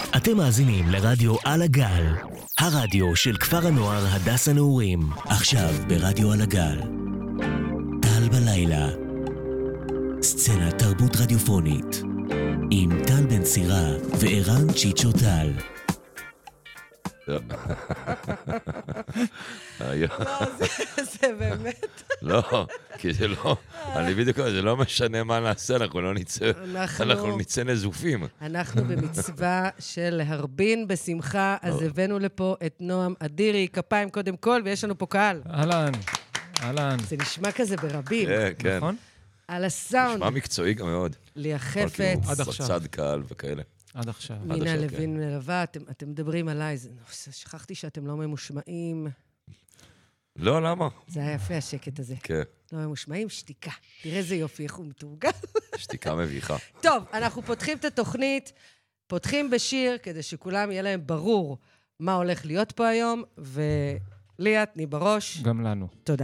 אתם מאזינים לרדיו על הגל, הרדיו של כפר הנוער הדס הנעורים. עכשיו ברדיו על הגל, טל בלילה, סצנת תרבות רדיופונית, עם טל בן סירה וערן צ'יצ'ו טל. לא, זה באמת. לא, כי זה לא, אני בדיוק, זה לא משנה מה נעשה, אנחנו נצא נזופים. אנחנו במצווה של להרבין בשמחה, אז הבאנו לפה את נועם אדירי, כפיים קודם כל, ויש לנו פה קהל. אהלן. זה נשמע כזה ברבים. כן. נכון? על הסאונד. נשמע מקצועי גם מאוד. ליה חפץ. עד עכשיו. בצד קהל וכאלה. עד עכשיו. מינה לוין מלווה, אתם מדברים עליי, שכחתי שאתם לא ממושמעים. לא, למה? זה היה יפה השקט הזה. כן. לא ממושמעים, שתיקה. תראה איזה יופי, איך הוא מתורגל. שתיקה מביכה. טוב, אנחנו פותחים את התוכנית, פותחים בשיר, כדי שכולם יהיה להם ברור מה הולך להיות פה היום, וליה, תני בראש. גם לנו. תודה.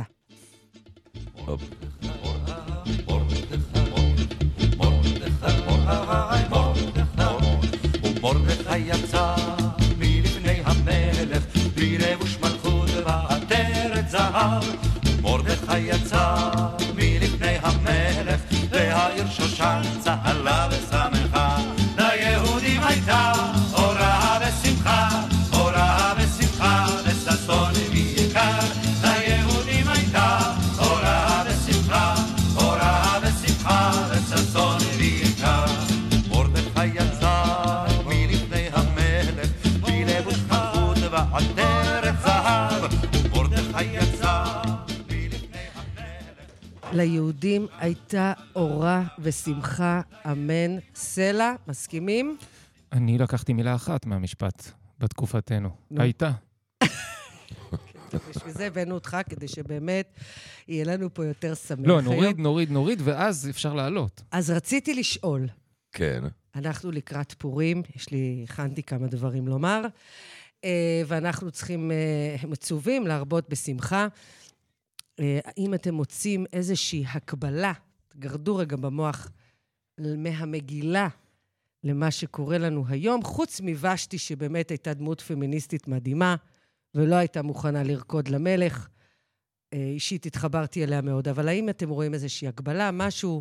מרדכי יצא מלפני המלך, בלי רבוש מלכות ועטרת זהב. מרדכי יצא מלפני המלך, והעיר שושן צהלה ושמחה. ליהודים הייתה אורה ושמחה, אורה ושמחה וששון ויקר. ליהודים הייתה אורה ושמחה, אורה ושמחה וששון ויקר. מרדכי יצא מלפני המלך, בלבוש מלכות ועטרת זהב. מרדכי יצא מלפני המלך. ליהודים הייתה אורה ושמחה, אמן. סלע, מסכימים? אני לקחתי מילה אחת מהמשפט בתקופתנו. הייתה. בשביל זה הבאנו אותך, כדי שבאמת יהיה לנו פה יותר שמח. לא, נוריד, ואז אפשר לעלות. אז רציתי לשאול, כן. אנחנו לקראת פורים, הכנתי כמה דברים לומר, ואנחנו צריכים, מצווים להרבות בשמחה. האם אתם מוצאים איזושהי הקבלה, גרדו רגע במוח, מהמגילה למה שקורה לנו היום, חוץ מבשתי שבאמת הייתה דמות פמיניסטית מדהימה, ולא הייתה מוכנה לרקוד למלך, אישית התחברתי אליה מאוד, אבל האם אתם רואים איזושהי הקבלה, משהו...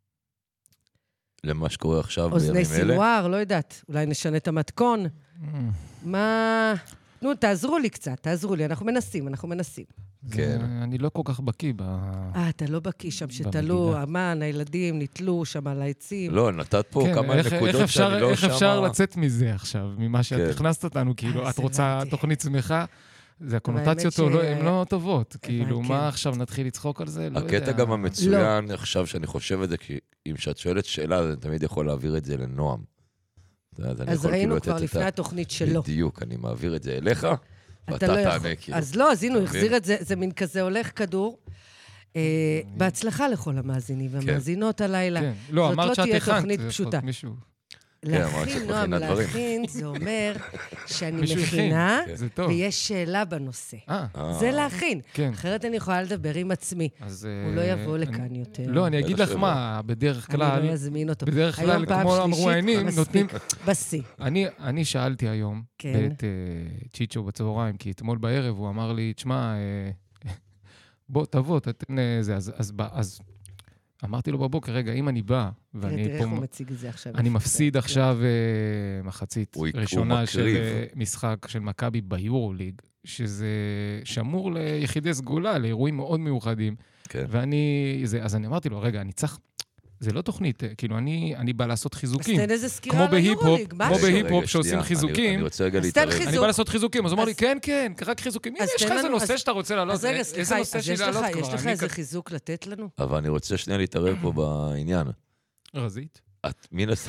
למה שקורה עכשיו בימים אוזני אלה? סינואר, לא יודעת, אולי נשנה את המתכון. מה... נו, תעזרו לי קצת, תעזרו לי, אנחנו מנסים. כן. אני לא כל כך בקיא אתה לא בקיא שם שתלו, אמן, הילדים נתלו שם על העצים. לא, נתת פה כמה נקודות שאני לא איך שמה. אפשר לצאת מזה עכשיו, ממה שאת הכנסת אותנו, כאילו, את רוצה תוכנית שמחה, זה הקונוטציות הן לא טובות, כאילו, מה עכשיו נתחיל לצחוק על זה? הקטע גם המצוין, עכשיו שאני חושב את זה, כי אם שאת שואלת שאלה, אני תמיד יכול להעביר את זה לנועם. אז ראינו כבר לפני התוכנית שלו. בדיוק, אני מעביר את זה אליך, ואתה תענה כאילו. אז לא, אז הנה, הוא החזיר את זה, זה מין כזה הולך כדור. בהצלחה לכל המאזינים והמאזינות הלילה. לא, אמרת שאת תהיה הכנת, תוכנית זה פשוטה. מישהו. להכין, נועם, להכין, זה אומר שאני מכינה, ויש שאלה בנושא. זה להכין. אחרת אני יכולה לדבר עם עצמי. הוא לא יבוא לכאן יותר. לא, אני אגיד לך מה, בדרך כלל... אני לא אזמין אותו. בדרך כלל, כמו המרואיינים, נותנים... בסי. אני שאלתי היום, את צ'יצ'ו בצהריים, כי אתמול בערב הוא אמר לי, תשמע, בוא, תבוא, תתן זה, אז... אמרתי לו בבוקר, רגע, אם אני בא, ואני תראה איך הוא מציג את זה עכשיו. אני מפסיד עכשיו מחצית ראשונה של משחק של מכבי ביורוליג, שזה שמור ליחידי סגולה, לאירועים מאוד מיוחדים. אז אני אמרתי לו, רגע, אני צריך... זה לא תוכנית, כאילו, אני בא לעשות חיזוקים. אז תן איזה סקירה ליורוליג, משהו. כמו בהיפ-הופ שעושים חיזוקים. אני רוצה רגע להתערב. אני בא לעשות חיזוקים, אז הוא אמר לי, כן, רק חיזוקים. הנה, יש לך איזה נושא שאתה רוצה לעלות. אז רגע, סליחה, יש לך איזה חיזוק לתת לנו? אבל אני רוצה שנייה להתערב פה בעניין. רזית? מי נסע?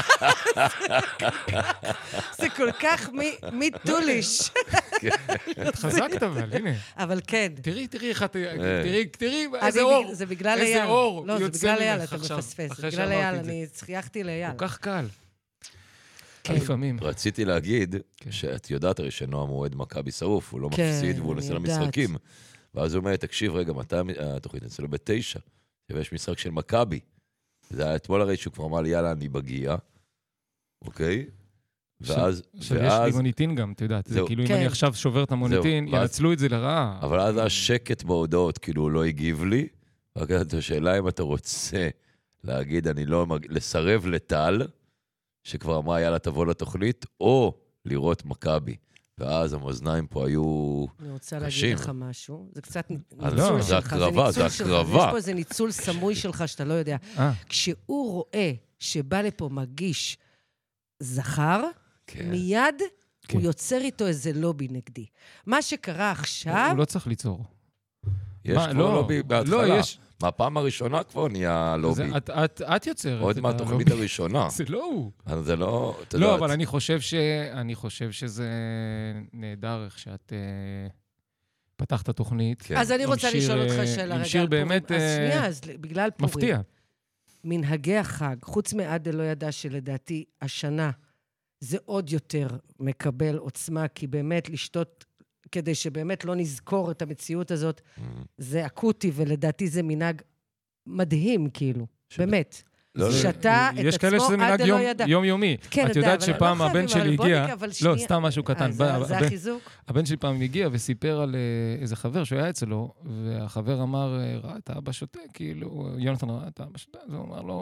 זה כל כך מיטוליש. את חזקת אבל, הנה. אבל כן. תראי איך את... תראי איזה אור. זה בגלל אייל. לא, זה בגלל אייל, אתה מפספס. זה בגלל אייל, אני צחייכתי לאייל. כל כך קל. לפעמים. רציתי להגיד שאת יודעת הרי שנועם הוא אוהד מכבי שרוף, הוא לא מפסיד והוא נסע למשחקים. ואז הוא אומר, תקשיב רגע, מתי התוכנית אצלו ב9? ויש משחק של מכבי. זה היה אתמול הרי שהוא כבר אמר לי, יאללה, אני בגיע, אוקיי? שיש לי מוניטין גם, אתה יודעת. זה כאילו אם אני עכשיו שובר את המוניטין, ינצלו את זה לרעה. אבל אז השקט בהודעות, כאילו הוא לא הגיב לי, רק השאלה אם אתה רוצה להגיד, לסרב לטל, שכבר אמרה, יאללה, תבוא לתוכנית, או לראות מכבי. ואז המאזניים פה היו קשים. אני רוצה להגיד לך משהו. זה קצת ניצול שלך. זה הקרבה, זה הקרבה. יש פה איזה ניצול סמוי שלך שאתה לא יודע. כשהוא רואה שבא לפה מגיש זכר, מיד הוא יוצר איתו איזה לובי נגדי. מה שקרה עכשיו... הוא לא צריך ליצור. יש כבר לובי בהתחלה. מהפעם הראשונה כבר נהיה לובי. את יוצרת. עוד מהתוכנית הראשונה. זה לא הוא. זה לא... לא, אבל אני חושב שזה נהדר איך שאת פתחת תוכנית. אז אני רוצה לשאול אותך שאלה רגע. עם שיר באמת אז בגלל פורים. מפתיע. מנהגי החג, חוץ מעד לא ידע שלדעתי השנה זה עוד יותר מקבל עוצמה, כי באמת לשתות... כדי שבאמת לא נזכור את המציאות הזאת, זה אקוטי, ולדעתי זה מנהג מדהים, כאילו, באמת. שתה את עצמו עד לא ידע. יומיומי. את יודעת שפעם הבן שלי הגיע, לא, סתם משהו קטן. זה החיזוק? הבן שלי פעם הגיע וסיפר על איזה חבר שהוא היה אצלו, והחבר אמר, ראה את האבא שותה, כאילו, יונתן ראה את האבא שותה, אז הוא אמר לו,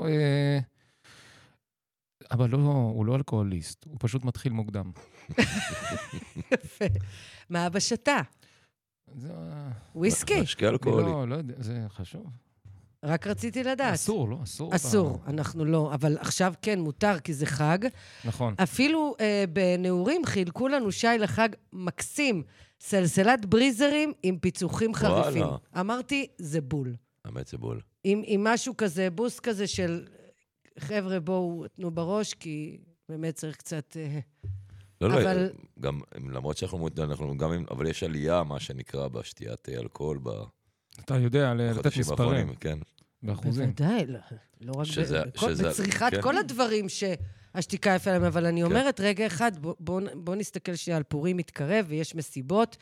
אבל לא, הוא לא אלכוהוליסט, הוא פשוט מתחיל מוקדם. יפה. מה אבא שתה? וויסקי? משקה אלכוהולי. לא יודע, זה חשוב. רק רציתי לדעת. אסור, לא, אסור. אסור, אנחנו לא, אבל עכשיו כן מותר, כי זה חג. נכון. אפילו בנעורים חילקו לנו שי לחג מקסים, סלסלת בריזרים עם פיצוחים חריפים. אמרתי, זה בול. האמת זה בול. עם משהו כזה, בוס כזה של... חבר'ה, בואו, תנו בראש, כי באמת צריך קצת... לא, גם, למרות שאנחנו גם, אבל יש עלייה, מה שנקרא, בשתיית אלכוהול, אתה יודע, לתת מספרים. כן. באחוזים. בוודאי, לא רק בצריכת כל הדברים שהשתיקה יפה להם, אבל אני אומרת, רגע אחד, בואו נסתכל שעל פורים מתקרב, ויש מסיבות,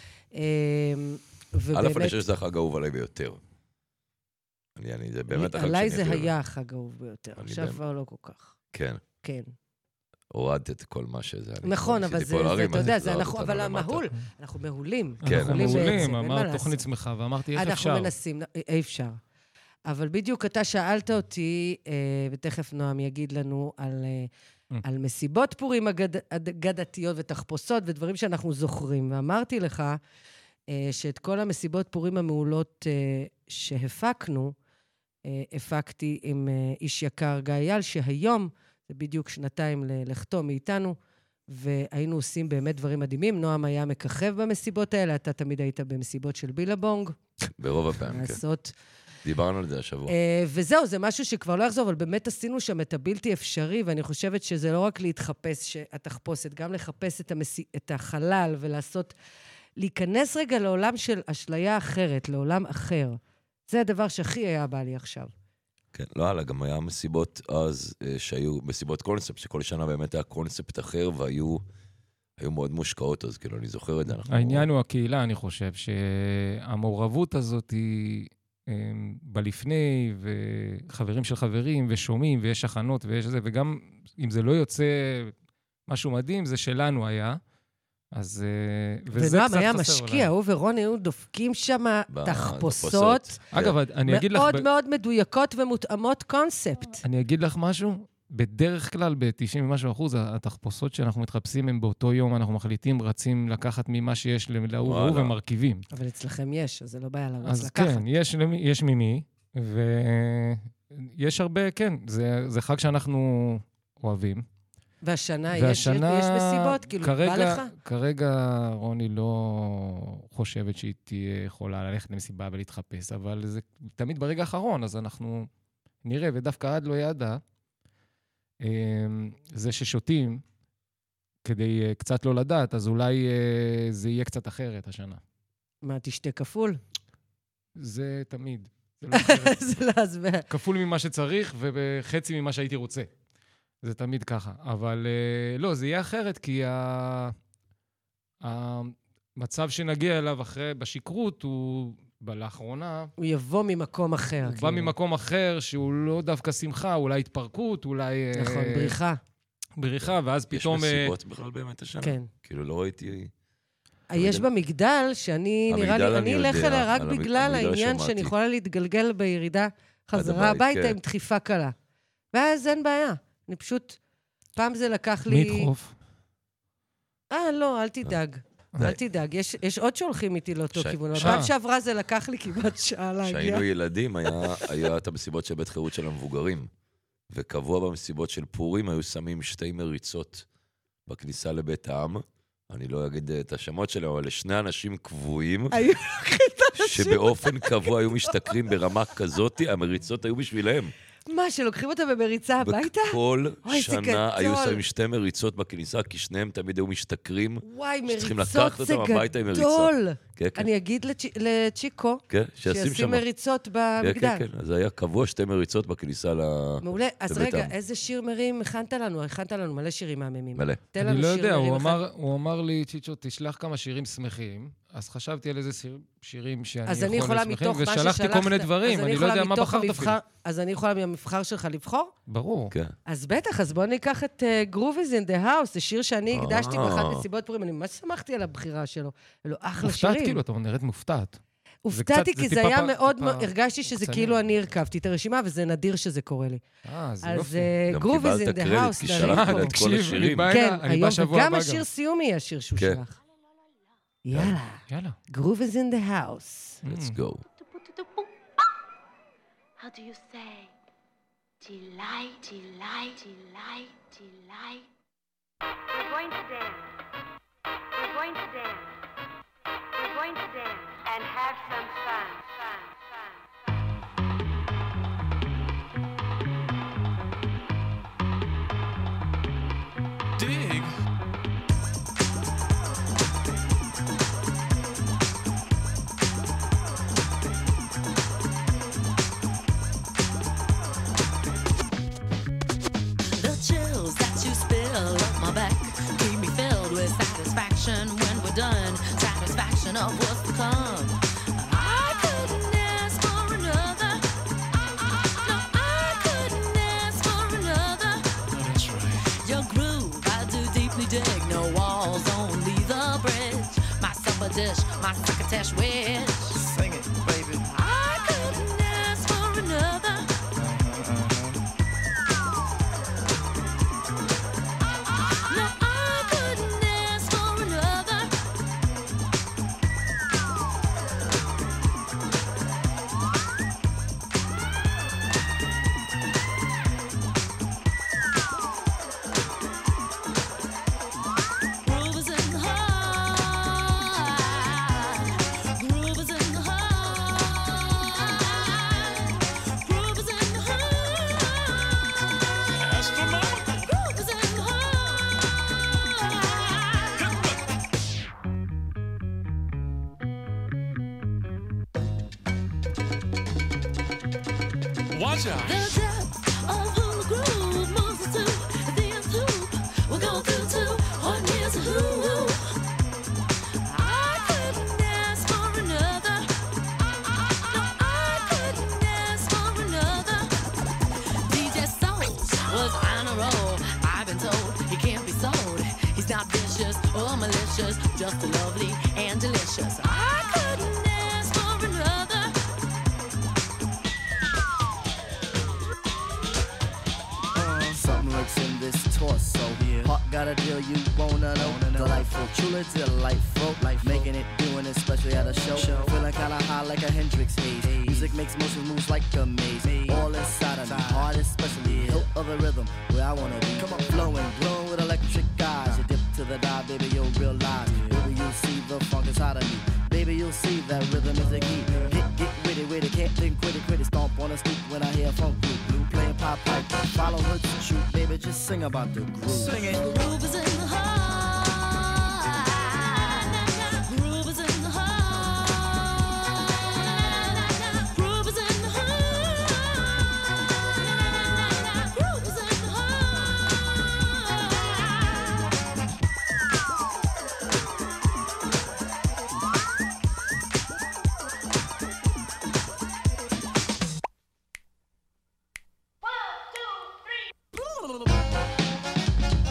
א', אני חושב שזה החג האהוב עליי ביותר. זה באמת החג עליי זה היה החג האהוב ביותר, עכשיו כבר לא כל כך. כן. כן. הורדת את כל מה שזה. נכון, אבל זה, אתה יודע, אבל המהול, אנחנו מהולים. אנחנו מהולים, אמרת תוכנית שמחה, ואמרתי, איך אפשר? אנחנו מנסים, אי אפשר. אבל בדיוק אתה שאלת אותי, ותכף נועם יגיד לנו על מסיבות פורים אגדתיות ותחפושות, ודברים שאנחנו זוכרים. ואמרתי לך, שאת כל המסיבות פורים המעולות שהפקנו, הפקתי עם איש יקר גיא אייל, שהיום, זה בדיוק שנתיים לכתוב מאיתנו, והיינו עושים באמת דברים מדהימים. נועם היה מככב במסיבות האלה, אתה תמיד היית במסיבות של בילבונג. ברוב הפעם, כן. דיברנו על זה השבוע. וזהו, זה משהו שכבר לא יחזור, אבל באמת עשינו שם את הבלתי אפשרי, ואני חושבת שזה לא רק להתחפש התחפושת, גם לחפש את החלל ולעשות, להיכנס רגע לעולם של אשליה אחרת, לעולם אחר. זה הדבר שהכי היה בא לי עכשיו. כן, לא הלאה, גם היה מסיבות אז שהיו מסיבות קונספט, שכל שנה באמת היה קונספט אחר, והיו מאוד מושקעות, אז כאילו אני זוכר את זה. העניין הוא הקהילה, אני חושב, שהמעורבות הזאת היא בלפני, וחברים של חברים, ושומעים, ויש הכנות, ויש זה, וגם אם זה לא יוצא משהו מדהים, זה שלנו היה. אז... ונועם היה משקיע, הוא ורון היו דופקים שם תחפושות. אגב, אני אגיד לך... מאוד מאוד מדויקות ומותאמות קונספט. אני אגיד לך משהו, בדרך כלל, ב-90% התחפושות שאנחנו מתחפשים הם באותו יום, אנחנו מחליטים, רצים לקחת ממה שיש להוא ומרכיבים. אבל אצלכם יש, אז זה לא בעיה לרוץ לקחת. אז כן, יש ממי, ויש הרבה, כן, זה חג שאנחנו אוהבים. והשנה יש מסיבות, כאילו, בא לך? כרגע רוני לא חושבת שהיא תהיה יכולה ללכת למסיבה ולהתחפש, אבל זה תמיד ברגע האחרון, אז אנחנו נראה, ודווקא עד לא ידע, זה ששותים, כדי קצת לא לדעת, אז אולי זה יהיה קצת אחרת השנה. מה, תשתה כפול? זה תמיד. זה לא אחרת. זה לא הסבר. כפול ממה שצריך, ובחצי ממה שהייתי רוצה. זה תמיד ככה, אבל לא, זה יהיה אחרת, כי המצב שנגיע אליו אחרי, בשקרות, הוא לאחרונה... הוא יבוא ממקום אחר. הוא בא ממקום אחר, שהוא לא דווקא שמחה, אולי התפרקות, אולי... נכון, בריחה. בריחה, ואז פתאום... יש מסיבות בכלל באמת השנה? כן. כאילו לא ראיתי... יש במגדל, שאני נראה לי, אני אלך אליה רק בגלל העניין שמעתי. שאני יכולה להתגלגל בירידה חזרה הביתה עם דחיפה קלה. ואז אין בעיה. אני פשוט, פעם זה לקח לי... מי ידחוף? לא, אל תדאג. אל תדאג. יש עוד שהולכים איתי לאותו כיוון. פעם שעברה זה לקח לי כמעט שעה להגיע. כשהיינו ילדים, היה את המסיבות של בית חירות של המבוגרים. וקבוע במסיבות של פורים, היו שמים 2 מריצות בכניסה לבית העם. אני לא אגיד את השמות שלהם, אבל 2 אנשים קבועים, שבאופן קבוע היו משתכרים ברמה כזאת, המריצות היו בשבילהם. מה, שלוקחים אותה במריצה הביתה? בכל שנה היו שמים 2 מריצות בכניסה, כי שניהם תמיד היו משתכרים. וואי, מריצות זה גדול. אני אגיד לצ'יקו, שישים מריצות במגדל. כן, אז היה קבוע 2 מריצות בכניסה לבית העם. מעולה, אז רגע, איזה שיר מרים הכנת לנו? הכנת לנו מלא שירים מהממים. מלא. אני לא יודע, הוא אמר לי, צ'יצ'ו, תשלח כמה שירים שמחים, אז חשבתי על איזה שירים שאני יכול לשמחים, ושלחתי כל מיני דברים, אני לא יודע מה בחרת אפילו. אז אני יכולה מהמבחר שלך לבחור? ברור. אז בטח, אז בואו ניקח את Groove is in the House, זה שיר שאני הקדשתי באחת מסיבות פורים, אני ממש שמחתי על הבחירה שלו. אלו אחלה שירים. מופתעת כאילו, אתה נראית מופתעת. הופתעתי כי זה היה מאוד, הרגשתי שזה כאילו אני הרכבתי את הרשימה, וזה נדיר שזה קורה לי. זה אז יופי. Groove is in the House. כי שלחת את כל השירים. כן, היום, וגם השיר סיום יהיה השיר שהוא שלח. יאללה. Groove is in the house. Let's go. How do you say? Delight, delight, delight, delight. We're going to dance. We're going to dance. We're going to dance and have some fun. Dig. The chills that you spill up my back keep me filled with satisfaction when we're done. Satisfaction of what's to come. I couldn't ask for another. No, I couldn't ask for another. Oh, that's right. Your groove, I do deeply dig. No walls, only the bridge. My supper dish, my crocketesh wish. Sing it, baby. I couldn't ask for another. No, I couldn't ask for another. Groove is in the heart. Groove is in the heart. Groove is in the heart. That's for mama. Groove is in the heart. Watch out. The depth of who the groove moves us to, the nth hoop. We'll go through to what is a who. I couldn't ask for another. No, I couldn't ask for another. DJ Soul was on a roll. I've been told he can't be sold. He's not vicious or malicious, just lovely and delicious. I couldn't ask for another. Something lurks in this torso. Heart got a deal you wanna know. Delightful, truly delightful. Making it, doing it, especially at a show. Feeling kinda high like a Hendrix haze. Music makes motion moves like a maze. All inside of me, heart especially. Hilt of the rhythm, where I wanna be. Come on, flowing, glowing with electric eyes. You dip to the dive, baby, you'll realize. Baby, you'll see the funk inside of me. Baby, you'll see that rhythm is the key. Get with it, can't think, quit it. Stomp on a stoop when I hear funk group. Blue playing pop pipe, follow her to shoot. Baby, just sing about the groove. Sing it. Groove is in the heart. Groove is in the heart. Groove is in the heart. Groove is in the heart.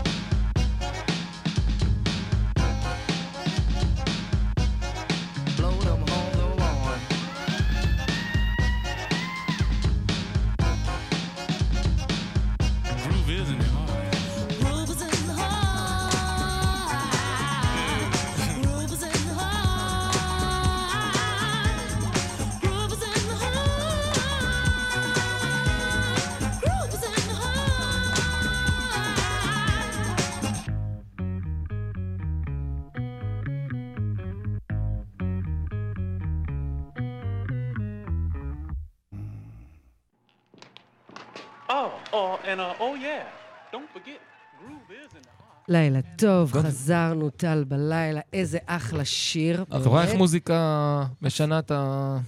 Oh yeah, don't forget, groove is in the heart. לילה טוב, חזרנו טל בלילה, איזה אחלה שיר. את רואה איך מוזיקה משנה את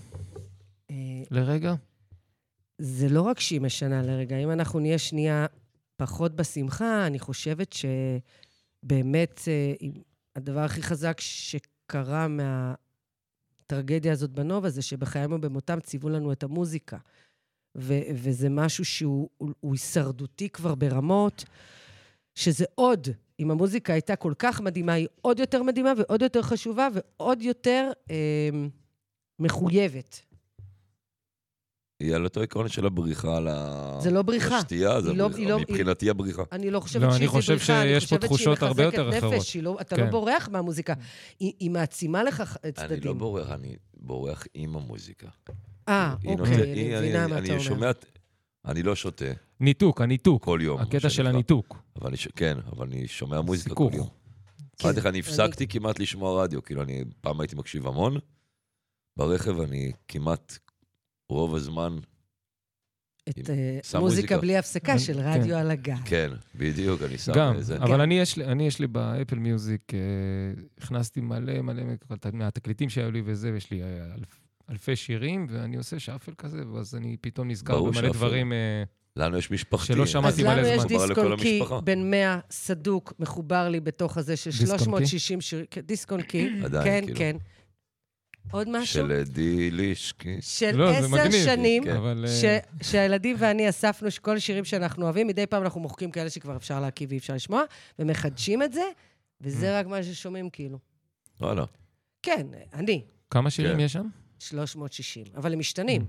לרגע? זה לא רק שהיא משנה לרגע, אם אנחנו נהיה שנייה פחות בשמחה, אני חושבת שבאמת הדבר הכי חזק שקרה מהטרגדיה הזאת בנובה, זה שבחייהם ובמותם ציוו לנו את המוזיקה. וזה משהו שהוא הישרדותי כבר ברמות, שזה עוד, אם המוזיקה הייתה כל כך מדהימה, היא עוד יותר מדהימה ועוד יותר חשובה ועוד יותר מחויבת. היא על אותו עקרון של הבריחה על השתייה. זה לא בריחה. מבחינתי הבריחה. אני לא חושבת שהיא בריחה. אני חושב שיש פה תחושות הרבה יותר אחרות. אתה לא בורח מהמוזיקה. היא מעצימה לך צדדים. אני לא בורח, אני בורח עם המוזיקה. אוקיי, אני מבינה מה אתה אומר. אני לא שותה. ניתוק, הניתוק. כל יום. הקטע של הניתוק. כן, אבל אני שומע מוזיקה כל יום. אמרתי לך, אני הפסקתי כמעט לשמוע רדיו, כאילו אני פעם הייתי מקשיב המון, ברכב אני כמעט רוב הזמן את מוזיקה בלי הפסקה של רדיו על הגל. כן, בדיוק, אני שם גם, איזה. אבל אני יש לי באפל מיוזיק, הכנסתי מלא מהתקליטים שהיו לי וזה, ויש לי אלפי שירים, ואני עושה שאפל כזה, ואז אני פתאום נזכר במלא דברים לנו יש משפחתי. שלא שמעתי מלא זמן. אז לנו יש דיסק-און-קי בין 100 סדוק, מחובר לי בתוך הזה של 360 שירים. דיסק-און-קי, כן, כן. עוד משהו? של דילישקי. של 10 שנים, שהילדים ואני אספנו כל שירים שאנחנו אוהבים, מדי פעם אנחנו מוחקים כאלה שכבר אפשר להקיא ואי אפשר לשמוע, ומחדשים את זה, וזה רק מה ששומעים כאילו. וואלה. כן, אני. כמה שירים יש שם? 360, אבל הם משתנים.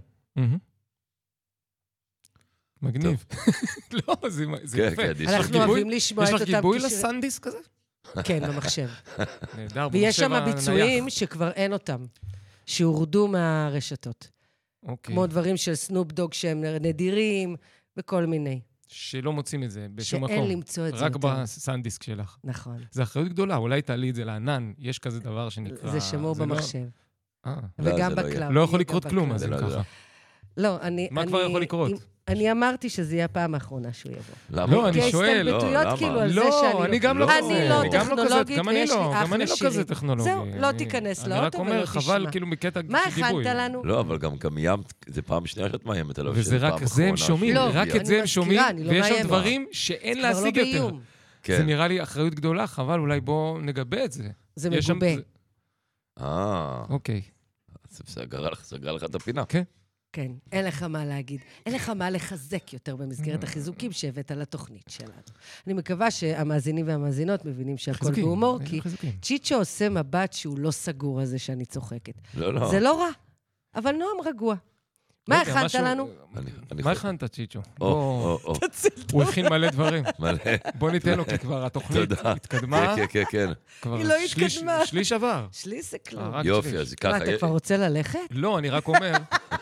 מגניב. לא, זה יפה. אנחנו אוהבים לשמוע את אותם... יש לך גיבוי לסנדיסק כזה? כן, במחשב. ויש שם ביצועים שכבר אין אותם, שהורדו מהרשתות. כמו דברים של סנופ דוג שהם נדירים, וכל מיני. שלא מוצאים את זה בשום מקום. שאין למצוא את זה. רק בסנדיסק שלך. נכון. זה אחריות גדולה, אולי תעלי את זה לענן, יש כזה דבר שנקרא... זה שמור במחשב. וגם בקלאוד. לא יכול לקרות כלום, אז אם ככה. לא, אני... מה כבר יכול לקרות? אני אמרתי שזה יהיה הפעם האחרונה שהוא יבוא. למה? לא, אני שואל. הסתלבטויות כאילו על זה שאני... לא, אני גם לא כזה. אני לא טכנולוגית ויש לי אחלה גם אני לא כזה טכנולוגי. זהו, לא תיכנס לאוטו ולא תשמע. אני רק אומר, חבל כאילו מקטע גיבוי. מה הכנת לנו? לא, אבל גם איימת, זה פעם שנייה שאת מאיימת עליו. וזה רק זה הם שומעים, רק את זה הם שומעים, ויש שם דברים שאין להשיג יותר. זה נראה לי אחריות גדולה, חבל, אולי בואו נגבה את זה. זה מגובה. אוקיי. סגרה לך את הפינה. כן. כן, אין לך מה להגיד. אין לך מה לחזק יותר במסגרת החיזוקים שהבאת על התוכנית שלנו. אני מקווה שהמאזינים והמאזינות מבינים שהכל בהומור, כי צ'יצ'ו עושה מבט שהוא לא סגור על זה שאני צוחקת. לא. זה לא רע, אבל נועם רגוע. מה הכנת לנו? מה הכנת, צ'יצ'ו? הוא הכין מלא דברים. מלא. בוא ניתן לו, כי כבר התוכנית התקדמה. כן. היא לא התקדמה. שליש עבר. שליש זה כלום. יופי, אז ככה... מה, אתה כבר רוצה ללכת? לא, אני רק אומר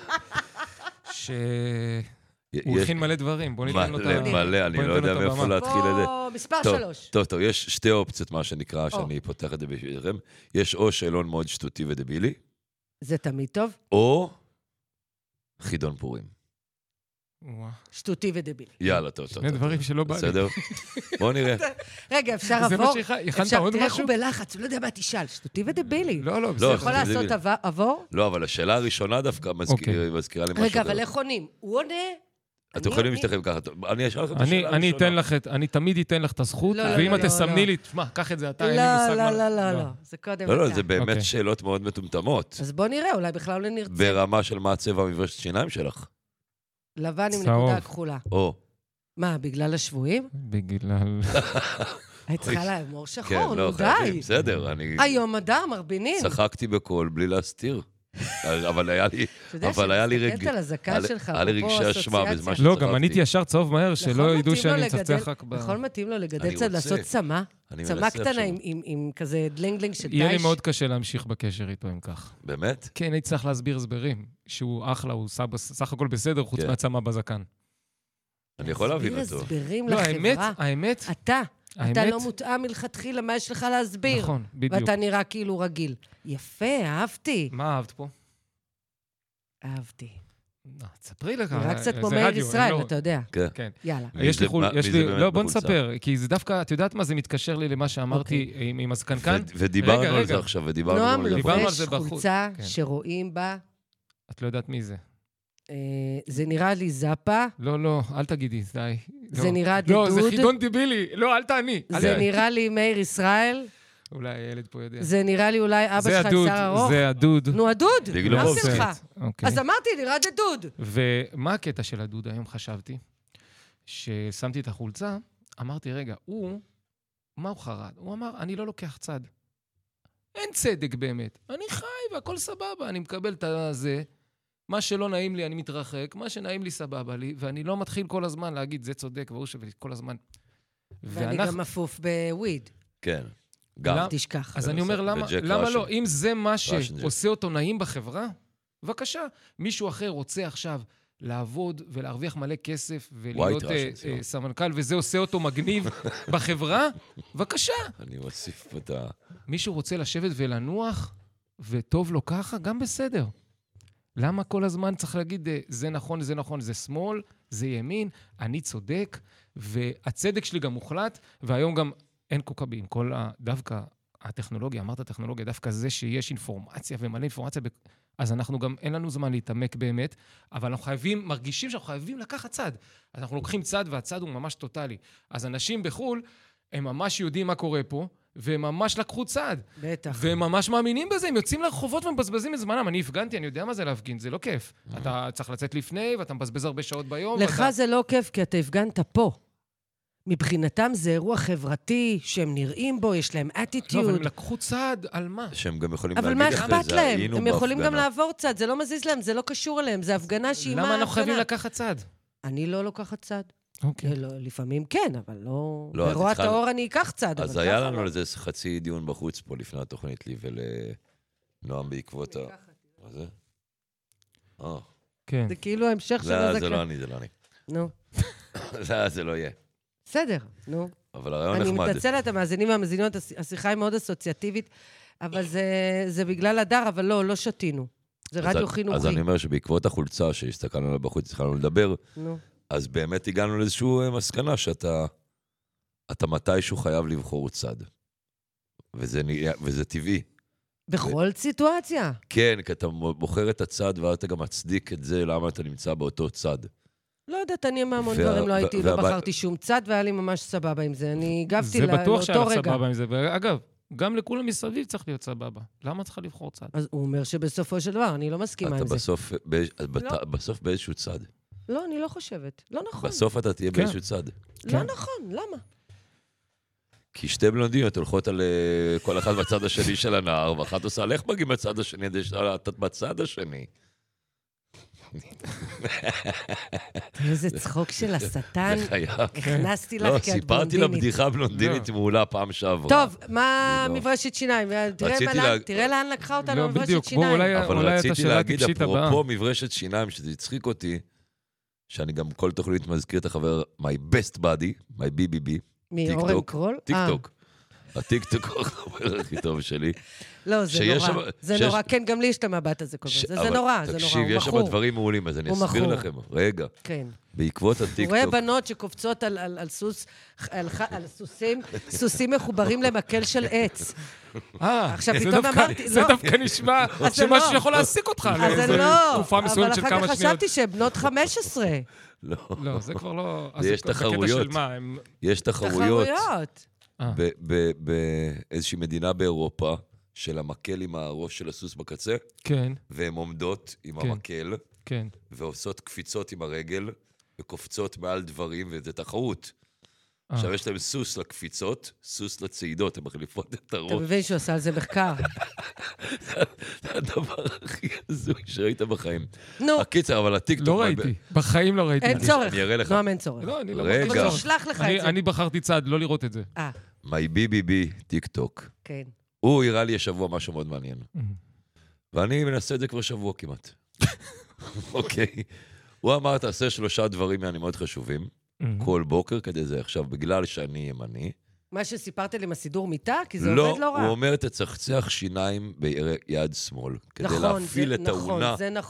שהוא הכין מלא דברים. בוא ניתן לו את הבמה. מלא, אני לא יודע מאיפה להתחיל את זה. מספר 3. טוב, יש שתי אופציות, מה שנקרא, שאני פותח את זה בשבילכם. יש או שאלון מאוד שטותי ודבילי. זה תמיד טוב. או חידון פורים. שטותי ודבילי. יאללה, טוב. שני דברים שלא בא לי. בסדר? בוא נראה. רגע, אפשר עבור? הכנת עוד משהו? תראה הוא בלחץ, הוא לא יודע מה תשאל. שטותי ודבילי. לא, בסדר. יכול לעשות עבור? לא, אבל השאלה הראשונה דווקא מזכירה לי משהו. רגע, אבל איך עונים? הוא עונה? אתם יכולים להשתכם ככה. אני אשאל לכם את השאלה הראשונה. אני תמיד אתן לך את הזכות, ואם את תסמני לי, תשמע, קח את זה אתה, אין לי מושג מה... לא. זה קודם אתה. לא, זה באמת שאלות מאוד מטומטמות. אז בוא נראה, אולי בכלל לא נרצה. ברמה של מה הצבע מברשת שיניים שלך. לבן עם נקודה כחולה. מה, בגלל השבועים? בגלל... היית צריכה לאמור שחור, נו די. בסדר, היום אדר, מרבינים. צחקתי בקול בלי להסתיר. אבל היה לי רגשי אשמה בזמן שצחקתי. לא, גם אני ישר צהוב מהר, שלא ידעו שאני מצחצח רק ב... בכל מתאים לו לגדל צד, לעשות צמה. צמה קטנה עם כזה דלנגלנג של דייש. יהיה לי מאוד קשה להמשיך בקשר איתו אם כך. באמת? כן, הייתי צריך להסביר הסברים. שהוא אחלה, הוא סך הכל בסדר, חוץ מהצמה בזקן. אני יכול להבין אותו. הסברים לחברה. האמת... אתה לא מותאם מלכתחילה, מה יש לך להסביר? נכון, בדיוק. ואתה נראה כאילו רגיל. יפה, אהבתי. מה אהבת פה? אהבתי. תספרי לך. נראה קצת כמו מאיר ישראל, אתה יודע. כן. יאללה. יש לי, לא, בוא נספר, כי זה דווקא, את יודעת מה זה מתקשר לי למה שאמרתי עם הזקנקן? ודיברנו על זה עכשיו, ודיברנו על זה. נועם לובש חולצה שרואים בה... את לא יודעת מי זה. זה נראה לי זאפה. לא, אל תגידי, די. זה נראה דדוד. לא, זה חידון דיבילי. לא, אל תעני. זה נראה לי מאיר ישראל. אולי הילד פה יודע. זה נראה לי אולי אבא שלך שר ארוך. זה הדוד. נו, הדוד. אמרתי לך. אז אמרתי, נראה דדוד. ומה הקטע של הדוד היום חשבתי? ששמתי את החולצה, אמרתי, רגע, מה הוא חרד? הוא אמר, אני לא לוקח צד. אין צדק באמת. אני חי והכל סבבה. אני מקבל את זה. מה שלא נעים לי, אני מתרחק. מה שנעים לי, סבבה לי. ואני לא מתחיל כל הזמן להגיד, זה צודק, והוא שווה כל הזמן. ואני גם מפוף בוויד. כן. גם. תשכח. אז אני אומר, למה לא? אם זה מה שעושה אותו נעים בחברה, בבקשה. מישהו אחר רוצה עכשיו לעבוד ולהרוויח מלא כסף ולהיות סמנכ"ל, וזה עושה אותו מגניב בחברה, בבקשה. אני מוסיף את ה... מישהו רוצה לשבת ולנוח, וטוב לו ככה, גם בסדר. למה כל הזמן צריך להגיד, זה נכון, זה נכון, זה שמאל, זה ימין, אני צודק, והצדק שלי גם מוחלט, והיום גם אין קוקבים. כל דווקא הטכנולוגיה, אמרת הטכנולוגיה, דווקא זה שיש אינפורמציה ומלא אינפורמציה, אז אנחנו גם, אין לנו זמן להתעמק באמת, אבל אנחנו מרגישים שאנחנו חייבים לקחת צד. אז אנחנו לוקחים צד, והצד הוא ממש טוטלי. אז אנשים בחול, הם ממש יודעים מה קורה פה, והם ממש לקחו צד. בטח. והם ממש מאמינים בזה, הם יוצאים לרחובות ומבזבזים את זמנם. אני הפגנתי, אני יודע מה זה להפגין, זה לא כיף. אתה צריך לצאת לפני, ואתה מבזבז הרבה שעות ביום. לך זה לא כיף, כי אתה הפגנת פה. מבחינתם זה אירוע חברתי, שהם נראים בו, יש להם אטיטיוד. לא, אבל הם לקחו צעד על מה? שהם גם יכולים להגיד אחרי זה, אבל מה אכפת להם? הם יכולים גם לעבור צד, זה לא מזיז להם, זה לא קשור אליהם, זה הפגנה שהיא מה למה אנחנו חייבים לקחת צד? אני לא לוקחת צד. אוקיי. לפעמים כן, אבל לא... ברוע התאור אני אקח צד. אז היה לנו לזה חצי דיון בחוץ פה לפני התוכנית לי ולנועם בעקבות ה... מה זה? כן. זה כאילו ההמשך של זה לא אני. נו. זה לא יהיה. בסדר, נו. אבל הרעיון נחמד. אני מתנצלת, המאזינים והמאזינות, השיחה היא מאוד אסוציאטיבית, אבל זה בגלל הדר, אבל לא שתינו. זה רדיו חינוכי. אז אני אומר שבעקבות החולצה שהסתכלנו עליה בחוץ, התחלנו לדבר, אז באמת הגענו לאיזשהו מסקנה שאתה מתישהו חייב לבחור צד. וזה טבעי. בכל סיטואציה. כן, כי אתה בוחר את הצד, ואתה גם מצדיק את זה, למה אתה נמצא באותו צד. לא יודעת, אני המון דברים לא בחרתי שום צד, והיה לי ממש סבבה עם זה. אני הגבתי לאותו רגע. זה בטוח שהיה סבבה עם זה. ואגב, גם לכולם מסביב צריך להיות סבבה. למה צריך לבחור צד? אז הוא אומר שבסופו של דבר, אני לא מסכימה עם זה. אתה בסוף באיזשהו צד. לא, אני לא חושבת. לא נכון. בסוף אתה תהיה באיזשהו צד. לא נכון, למה? כי שתי בלונדיניות הולכות על כל אחד בצד השני של הנהר, ואחת עושה, לך מגיעים בצד השני, אתה בצד השני. איזה צחוק של השטן. הכנסתי לך לא, כי את בלונדינית. סיפרתי לה בדיחה בלונדינית מעולה פעם שעברה. טוב, מה מברשת שיניים? תראה לאן לקחה אותנו מברשת שיניים. אבל רציתי להגיד, אפרופו מברשת שיניים, שזה הצחיק אותי, שאני גם כל תוכנית מזכיר את החבר, my best buddy, my BBB, מאורן קרול? טיקטוק. הטיקטוק הוא החבר הכי טוב שלי. לא, זה נורא. זה נורא, כן, גם לי יש את המבט הזה כל הזמן. זה נורא, זה נורא, הוא מכור. תקשיב, יש שם דברים מעולים, אז אני אסביר לכם. רגע. כן. בעקבות הטיקטוק... הוא רואה בנות שקופצות על סוסים מחוברים למקל של עץ. עכשיו, פתאום אמרתי... זה דווקא נשמע שמשהו יכול להעסיק אותך. אז זה לא. תקופה מסוימת של כמה שניות. אבל אחר כך חשבתי שהן בנות 15. לא, זה כבר לא... יש תחרויות. יש תחרויות. באיזושהי מדינה באירופה, של המקל עם הראש של הסוס בקצה, כן. והן עומדות עם המקל, כן. ועושות קפיצות עם הרגל, וקופצות מעל דברים, וזה תחרות. עכשיו יש להם סוס לקפיצות, סוס לצעידות, הן מחליפות את הראש. אתה מבין שהוא עשה על זה מחקר. זה הדבר הכי הזוי שראית בחיים. נו. הקיצר, אבל הטיקטוק... לא ראיתי, בחיים לא ראיתי. אין צורך. אני אראה לך. נועם, אין צורך. לא, אני לא... רגע. אני אשלח לך את זה. אני בחרתי צד, לא לראות את זה. my BBB טיקטוק. כן. הוא הראה לי השבוע משהו מאוד מעניין. ואני מנסה את זה כבר שבוע כמעט. אוקיי. הוא אמר, תעשה 3 דברים מעניינים מאוד חשובים, כל בוקר כדי זה. עכשיו, בגלל שאני ימני... מה שסיפרת לי עם הסידור מיטה? כי זה עובד לא רע. הוא אומר, תצחצח שיניים ביד שמאל, כדי להפעיל את האונה. נכון, זה נכון.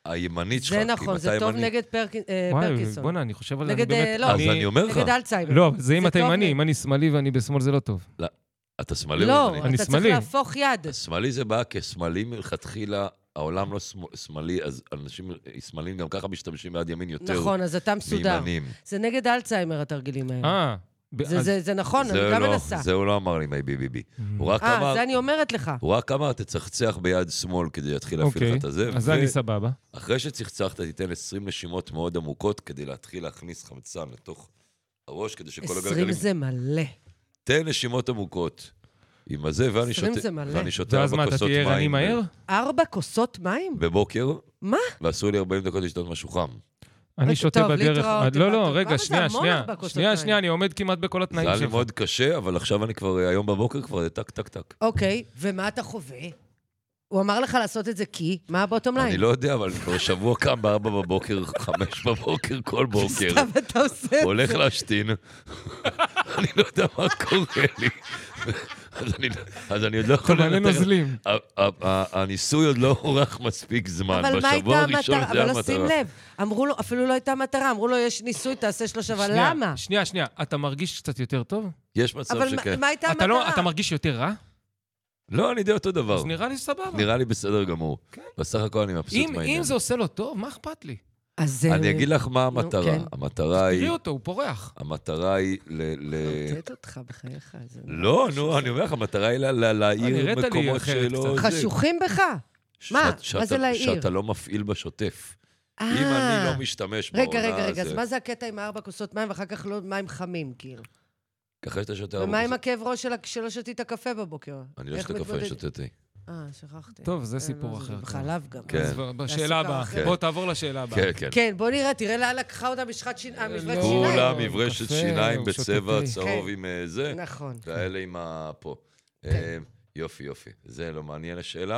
הימנית שלך. זה נכון, זה טוב נגד פרקינסון. בוא'נה, אני חושב על... נגד, לא, אז אני אומר לך. נגד אלצהיימר. לא, זה אם אתה ימני, אם אני שמאלי ואני בשמאל זה לא טוב. לא, אתה שמאלי לא, או ימני? אתה צריך להפוך יד. שמאלי זה בא כשמאלי מלכתחילה, העולם לא שמאלי, אז אנשים שמאליים גם ככה משתמשים ביד ימין יותר מימנים. נכון, אז אתה מסודר. זה נגד אלצהיימר התרגילים האלה. זה נכון, אני גם מנסה. זה הוא לא אמר לי, מי בי. זה אני אומרת לך. הוא רק אמר, תצחצח ביד שמאל כדי להתחיל להפעיל לך את הזה. אז אני סבבה. אחרי שצחצחת, תיתן 20 נשימות מאוד עמוקות, כדי להתחיל להכניס חמצן לתוך הראש, כדי שכל הגלגלים... 20 זה מלא. תן נשימות עמוקות. עם הזה, ואני שותה 4 כוסות מים. ואז מה, אתה תהיה ערני מהר? 4 כוסות מים? בבוקר. מה? ועשו לי 40 דקות לשתות משהו חם. אני שותה בדרך... לא, רגע, שנייה, אני עומד כמעט בכל התנאים שלך. זה היה לי מאוד קשה, אבל עכשיו אני כבר, היום בבוקר כבר טק. אוקיי, ומה אתה חווה? הוא אמר לך לעשות את זה כי? מה הבוטום ליין? אני לא יודע, אבל אני כבר שבוע קם ב4 בבוקר, 5 בבוקר, כל בוקר. סתם אתה עושה את זה. הולך להשתין. אני לא יודע מה קורה לי. אז אני עוד לא יכול... מלא נוזלים. הניסוי עוד לא עורך מספיק זמן. בשבוע הראשון זה המטרה. אבל שים לב, אמרו לו, אפילו לא הייתה מטרה, אמרו לו, יש ניסוי, תעשה 3, אבל למה? שנייה, אתה מרגיש קצת יותר טוב? יש מצב שכן. אבל מה הייתה המטרה? אתה מרגיש יותר רע? לא, אני יודע אותו דבר. אז נראה לי סבבה. נראה לי בסדר גמור. בסך הכל אני מבסוט מהעניין. אם זה עושה לו טוב, מה אכפת לי? אני אגיד לך מה המטרה. המטרה היא... תראי אותו, הוא פורח. המטרה היא נותנת אותך בחייך. לא, אני אומר לך, המטרה היא להעיר מקומות שלא... חשוכים בך? מה? מה זה להעיר? שאתה לא מפעיל בשוטף. אם אני לא משתמש בעונה... רגע, אז מה זה הקטע עם 4 כוסות מים ואחר כך לא מים חמים, כאילו? ככה שאתה שותה 4 ומה עם הכאב ראש שלא שתית קפה בבוקר? אני לא שותה קפה, שתתי. שכחתי. טוב, זה סיפור אחר. בחלב גם. כן. בשאלה הבאה. בוא תעבור לשאלה הבאה. כן. בוא נראה, תראה לאן לקחה אותה משחת שיניים. כולם מברשת שיניים בצבע צהוב עם זה. נכון. ואלה עם פה. יופי. זה לא מעניין השאלה.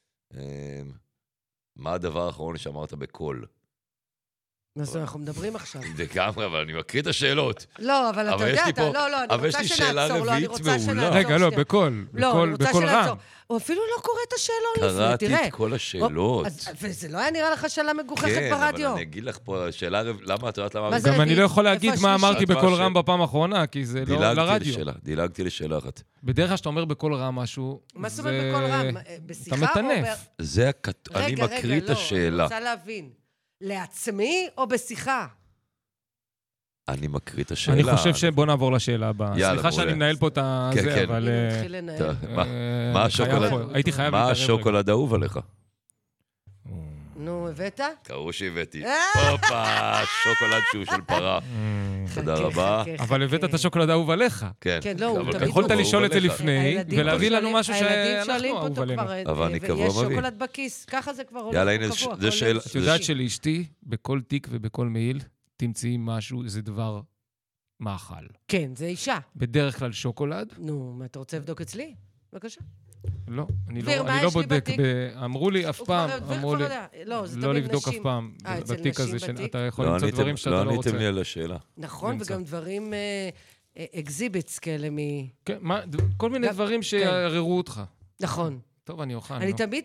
מה הדבר האחרון שאמרת בקול? אז אנחנו מדברים עכשיו. לגמרי, אבל אני מקריא את השאלות. לא, אבל אתה יודע, אני רוצה שנעצור. רגע, לא, בקול. בקול רם. הוא אפילו לא קורא את השאלון לפני, תראה. קראתי את כל השאלות. וזה לא היה נראה לך שאלה מגוחכת ברדיו. כן, אבל אני אגיד לך פה, השאלה, למה את יודעת למה... גם אני לא יכול להגיד מה אמרתי בקול רם בפעם האחרונה, כי זה לא לרדיו. דילגתי לשאלה אחת. בדרך כלל שאתה אומר בקול רם משהו, מה זאת אומרת בקול רם? בשיחה או... אתה מטנף. אני מקריא את השאלה. אני רוצה להבין. לעצמי או בשיחה? אני מקריא את השאלה. אני חושב שבוא נעבור לשאלה הבאה. סליחה שאני מנהל פה את זה, אבל... הייתי חייב להתערב. מה השוקולד האהוב עליך? נו, הבאת? קראו שהבאתי. הופה, שוקולד שהוא של פרה. תודה רבה. אבל הבאת את השוקולד האהוב עליך. כן. יכולת לשאול את זה לפני, ולהביא לנו משהו שאנחנו אהוב עלינו. אבל אני קבוע מביא. ויש שוקולד בכיס, ככה זה כבר הולך קבוע. זה שאלה. את יודעת שלאשתי, בכל תיק ובכל מעיל, תמצאי משהו, זה דבר מאכל. כן, זה אישה. בדרך כלל שוקולד. נו, מה אתה רוצה לבדוק אצלי? בבקשה. לא, אני לא בודק, אמרו לי אף פעם, אמרו לי, לא לבדוק אף פעם, בתיק הזה, שאתה יכול למצוא דברים שאתה לא רוצה. לא עניתם לי על השאלה. נכון, וגם דברים אקזיביטס כאלה מ... כן, כל מיני דברים שיערערו אותך. נכון. טוב, אני אוכל.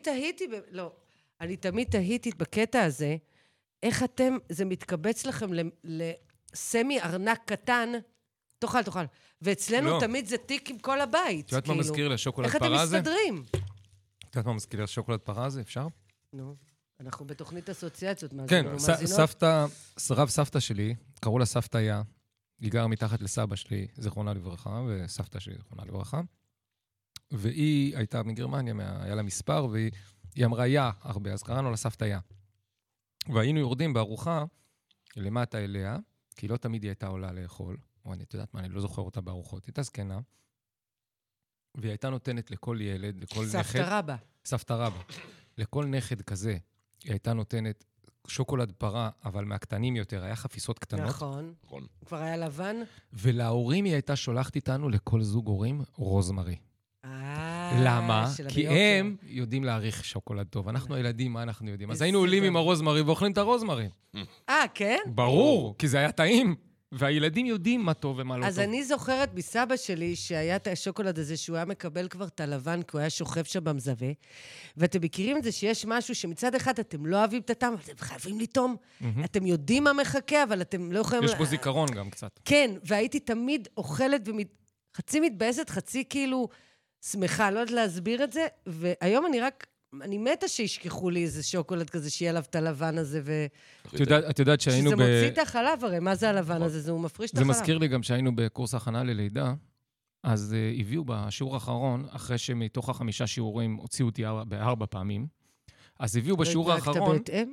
אני תמיד תהיתי בקטע הזה, איך אתם, זה מתקבץ לכם לסמי ארנק קטן, תאכל. ואצלנו תמיד זה תיק עם כל הבית. את יודעת מה מזכיר לשוקולד פרה הזה? איך אתם מסתדרים? את יודעת מה מזכיר לשוקולד פרה הזה? אפשר? נו, אנחנו בתוכנית אסוציאציות. כן, רב סבתא שלי, קראו לה סבתא יה, היא גרה מתחת לסבא שלי, זכרונה לברכה, וסבתא שלי, זכרונה לברכה, והיא הייתה מגרמניה, היה לה מספר, והיא אמרה יה הרבה, אז קראנו לה סבתא יה. והיינו יורדים בארוחה למטה אליה, כי לא תמיד היא הייתה עולה לאכול, או אני יודעת מה, אני לא זוכר אותה בארוחות, היא הייתה זקנה, והיא הייתה נותנת לכל ילד, לכל נכד... סבתא רבא. לכל נכד כזה, היא הייתה נותנת שוקולד פרה, אבל מהקטנים יותר, היה חפיסות קטנות. נכון. כבר היה לבן. ולהורים היא הייתה שולחת איתנו לכל זוג הורים רוזמרי. למה? כי הם יודעים להעריך שוקולד טוב. אנחנו הילדים, מה אנחנו יודעים? אז היינו עולים עם הרוזמרי ואוכלים את הרוזמרי. כן? ברור, כי זה היה טעים. והילדים יודעים מה טוב ומה לא טוב. אז אני זוכרת מסבא שלי שהיה את השוקולד הזה שהוא היה מקבל כבר את הלבן, כי הוא היה שוכב שם במזווה, ואתם מכירים את זה שיש משהו שמצד אחד אתם לא אוהבים את הטעם, אבל אתם חייבים לטעום. אתם יודעים מה מחכה, אבל אתם לא יכולים... יש בו זיכרון גם קצת. כן, והייתי תמיד אוכלת חצי מתבאסת, חצי כאילו שמחה, לא יודעת להסביר את זה, והיום אני מתה שישכחו לי איזה שוקולד כזה, שיהיה עליו את הלבן הזה, את יודעת שהיינו שזה מוציא את החלב, הרי מה זה הלבן הזה? זה הוא מפריש את החלב. זה מזכיר לי גם שהיינו בקורס הכנה ללידה, אז הביאו בשיעור האחרון, אחרי שמתוך 5 שיעורים הוציאו אותי 4 פעמים, אז הביאו בשיעור האחרון... אתה בהתאם?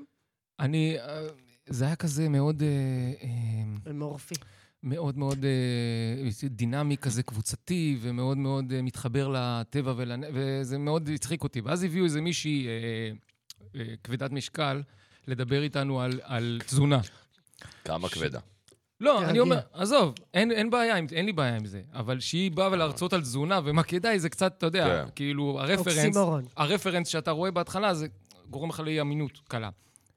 זה היה כזה מאוד... מורפי. מאוד מאוד דינמי כזה קבוצתי, ומאוד מאוד מתחבר לטבע, וזה מאוד הצחיק אותי. ואז הביאו איזה מישהי כבדת משקל, לדבר איתנו על תזונה. כמה כבדה? לא, אני אומר, עזוב, אין בעיה, אין לי בעיה עם זה. אבל שהיא באה ולהרצות על תזונה, ומה כדאי, זה קצת, אתה יודע, כאילו, הרפרנס שאתה רואה בהתחלה, זה גורם לך לאי-אמינות קלה.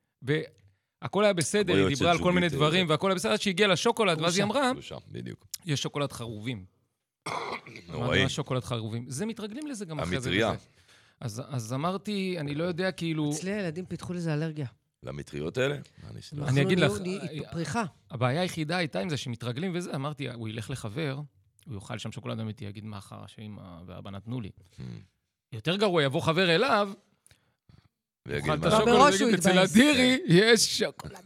הכל היה בסדר, היא דיברה על כל מיני דברים, והכל היה בסדר, עד שהגיעה לשוקולד, ואז היא אמרה, יש שוקולד חרובים. נוראי. מה שוקולד חרובים? זה מתרגלים לזה גם אחרי זה. המטריה. אז אמרתי, אני לא יודע, כאילו... אצלי הילדים פיתחו לזה אלרגיה. למטריות האלה? אני אגיד לך, פריחה. הבעיה היחידה הייתה עם זה שמתרגלים וזה, אמרתי, הוא ילך לחבר, הוא יאכל שם שוקולד אמיתי, יגיד מה אחרה שאמא ואבא נתנו לי. יותר גרוע, יבוא חבר אליו, אוכל את השוקולד, ויגיד, אצל אדירי יש שוקולד.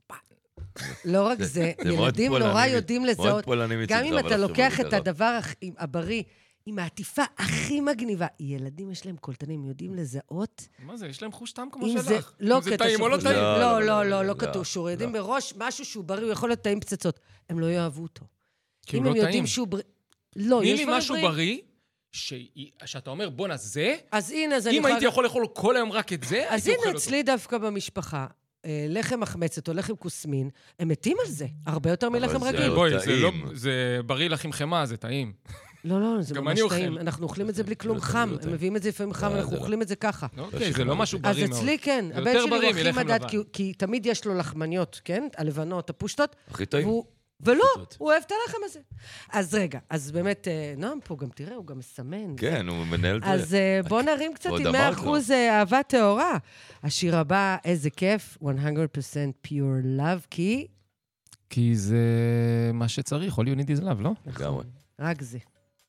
לא רק זה, ילדים נורא יודעים לזהות, גם אם אתה לוקח את הדבר הבריא, עם העטיפה הכי מגניבה, ילדים יש להם קולטנים, יודעים לזהות. מה זה? יש להם חוש טעם כמו שלך. לא זה טעים או לא טעים? לא כתוב שור. יודעים בראש משהו שהוא בריא, הוא יכול להיות טעים פצצות. הם לא יאהבו אותו. כי הוא לא טעים. אם הם יודעים שהוא בריא... לא, יש לי משהו בריא, שאתה אומר, בוא נעשה, אז הנה, אז אני אם הייתי יכול לאכול כל היום רק את זה, אז הנה אצלי דווקא במשפחה, לחם מחמצת או לחם כוסמין, הם מתים על זה, הרבה יותר מלחם רגיל. בואי, זה בריא לך עם חמה, זה טעים. לא, זה ממש טעים. אנחנו אוכלים את זה בלי כלום חם. הם מביאים את זה לפעמים חם, אנחנו אוכלים את זה ככה. אוקיי, זה לא משהו בריא מאוד. אז אצלי כן, הבן שלי הוא הכי מדד, כי תמיד יש לו לחמניות, כן? הלבנות, הפושטות. הכי טעים. ולא, הוא אוהב את הלחם הזה. אז רגע, אז באמת, נועם פה גם תראה, הוא גם מסמן. כן, הוא מנהל את זה. אז בוא נרים קצת עם 100% אהבה טהורה. השיר הבא, איזה כיף, 100% pure love, כי זה מה שצריך, all you need is love, לא? לגמרי. רק זה.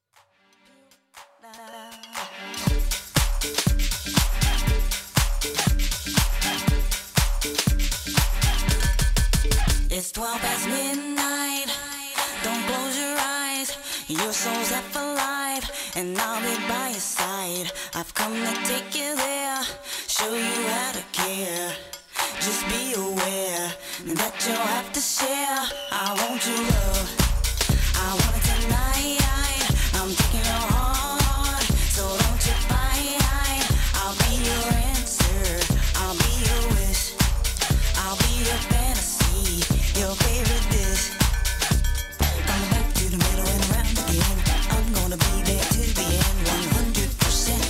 It's 12 past midnight. Don't close your eyes. Your soul's half alive, and I'll be by your side. I've come to take you there, show you how to care. Just be aware that you'll have to share. I want your love. I want it tonight. I'm taking your heart, so don't you fight. I'll be your answer. I'll be your wish. I'll be your fantasy. Your favorite dish. From the back to the middle and around again. I'm gonna be there to the end. 100%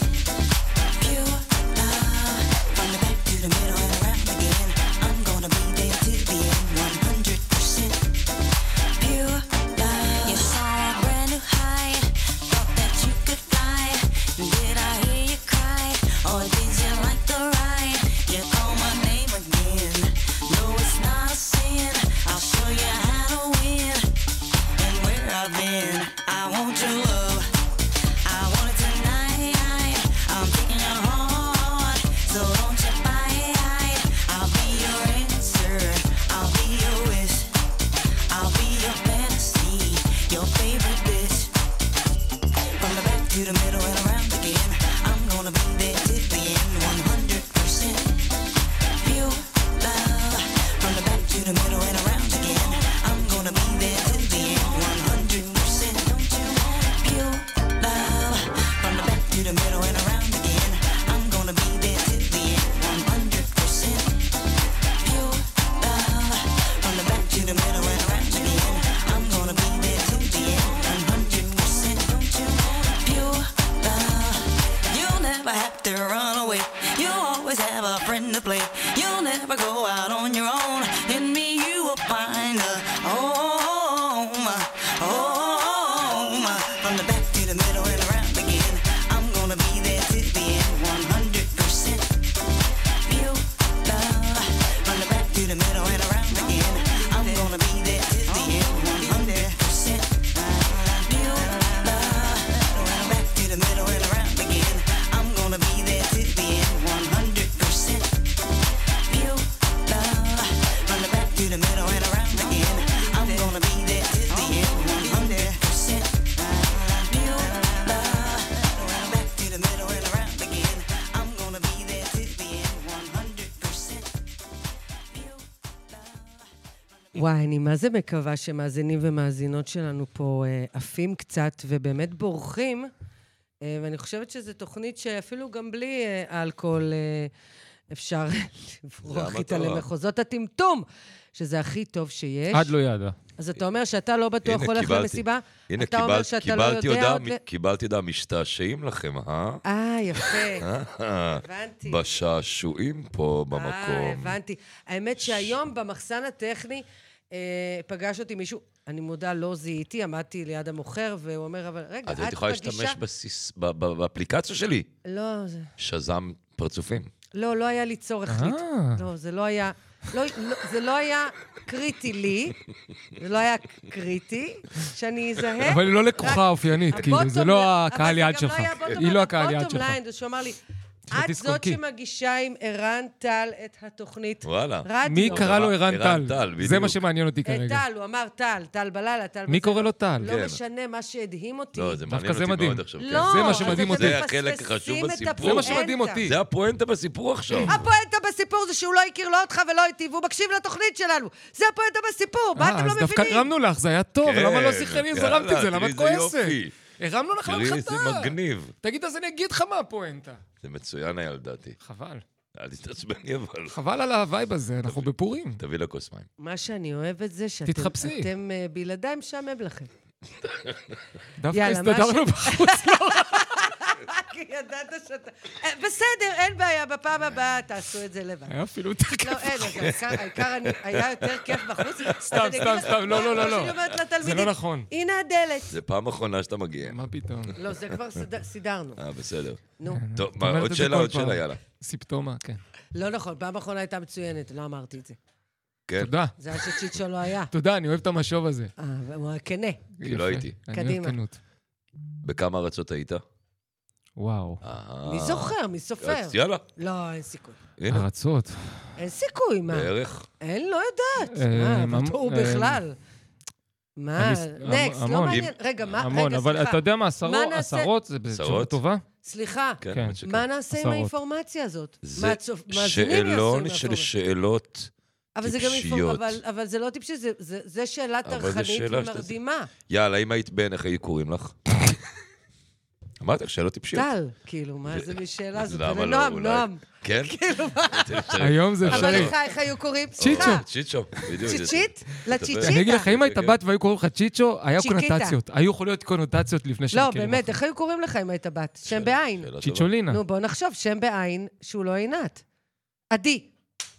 pure love. From the back to the middle and around again. I'm gonna be there to the end. 100% pure love. You saw a brand new high. Thought that you could fly. Did I hear you cry? Or did you like the ride? You call my name again. No, it's not a sin. I'll show you how to win and where I've been. I want your love. I want it tonight. I'm taking your heart, so don't you fight. I'll be your answer. I'll be your wish. I'll be your fantasy, your favorite dish. From the back to the middle and around again. I'm gonna be there to the end. 100% pure love. From the back to the middle and around again. I'm gonna be there to the end. 100% pure love. From the back to the middle and around again. I'm gonna be there to the end. 100% pure love. From the back to the middle and around again. I'm gonna be there to the end. 100% pure love. You'll never have to run away. You'll always have a friend to play. You'll never go out on your own. In me you will find a home. וואי, אני מה זה מקווה שמאזינים ומאזינות שלנו פה עפים קצת, ובאמת בורחים, ואני חושבת שזו תוכנית שאפילו גם בלי אלכוהול אפשר לברוח איתה למחוזות הטמטום, שזה הכי טוב שיש. עד לא ידע. אז אתה אומר שאתה לא בטוח הולך למסיבה? הנה, קיבלתי הודעה, משתעשעים לכם, יפה. הבנתי. בשעשועים פה במקום. הבנתי. האמת שהיום במחסן הטכני פגש אותי מישהו, אני מודה, לא זיהיתי, עמדתי ליד המוכר, והוא אומר, אבל רגע, את יכולה להשתמש באפליקציה שלי? לא, שזם פרצופים. לא, לא היה לי צורך. לא, זה לא היה... זה לא היה קריטי לי, זה לא היה קריטי, שאני אזהה. אבל היא לא לקוחה אופיינית, כאילו, זה לא הקהל יד שלך. היא לא הקהל יד שלך. זה שהוא אמר לי, את זאת שמגישה עם ערן טל את התוכנית וואלה. רדיו. מי קרא לו ערן טל? זה מה שמעניין אותי כרגע. טל, הוא אמר טל בלילה, טל בלילה. מי קורא לו טל? לא משנה, מה שהדהים אותי. לא, זה מעניין אותי מאוד עכשיו. זה מה שמדהים אותי. זה החלק החשוב בסיפור. זה מה שמדהים אותי. זה הפואנטה בסיפור עכשיו. הפואנטה בסיפור זה שהוא לא הכיר לא אותך ולא איתי, והוא מקשיב לתוכנית שלנו. זה הפואנטה בסיפור, מה אתם לא מבינים? אז דווקא הרמנו לך, זה היה טוב, למה לא זכרני זרמתי את זה? למה את כועסת? הרמנו לך תראי, זה מגניב. תגיד, אז אני אגיד לך מה הפואנטה. זה מצוין היה לדעתי. חבל. אל תתעצבני אבל. חבל על הווייב הזה, אנחנו בפורים. תביא לה כוס מים. מה שאני אוהבת זה שאתם בלעדיי משעמם לכם. דווקא הסתדרנו בחוץ. כי ידעת שאתה... בסדר, אין בעיה, בפעם הבאה תעשו את זה לבד. היה אפילו יותר כיף בחוץ. העיקר היה יותר כיף בחוץ. סתם, לא. זה לא נכון. הנה הדלת. זה פעם אחרונה שאתה מגיע. מה פתאום? לא, זה כבר סידרנו. בסדר. נו. טוב, עוד שאלה, יאללה. סיפטומה, כן. לא נכון, פעם אחרונה הייתה מצוינת, לא אמרתי את זה. כן. תודה. זה היה שצ'יצ'ו לא היה. תודה, אני אוהב את המשוב הזה. הוא הכנה. כי לא הייתי. קדימה. בכמה ארצות היית? וואו. מי זוכר? מי סופר? יאללה. לא, אין סיכוי. ארצות. אין סיכוי, מה? בערך. אין, לא יודעת. מה, הוא בכלל. מה? נקסט, לא מעניין. רגע, מה? המון, אבל אתה יודע מה, עשרות זה תשובה טובה? סליחה, מה נעשה עם האינפורמציה הזאת? זה שאלון של שאלות טיפשיות. אבל זה לא טיפשי, זה שאלה טרחנית ומרדימה. יאללה, אם היית בן, איך היו קוראים לך? אמרת, שאלות טיפשיות. טל, כאילו, מה זה משאלה הזאת? למה לא? נועם. כן? כאילו, מה? היום זה אפשרי. אבל לך, איך היו קוראים? צ'יצ'ו. צ'יצ'ית? לצ'יצ'יטה. אני אגיד לך, אם היית בת והיו קוראים לך צ'יצ'ו, היה קונוטציות. היו יכולות להיות קונוטציות לפני לא, באמת, איך היו קוראים לך אם היית בת? שם בעין. צ'יצ'ולינה. נו, בוא נחשוב, שם בעין שהוא לא עינת. עדי.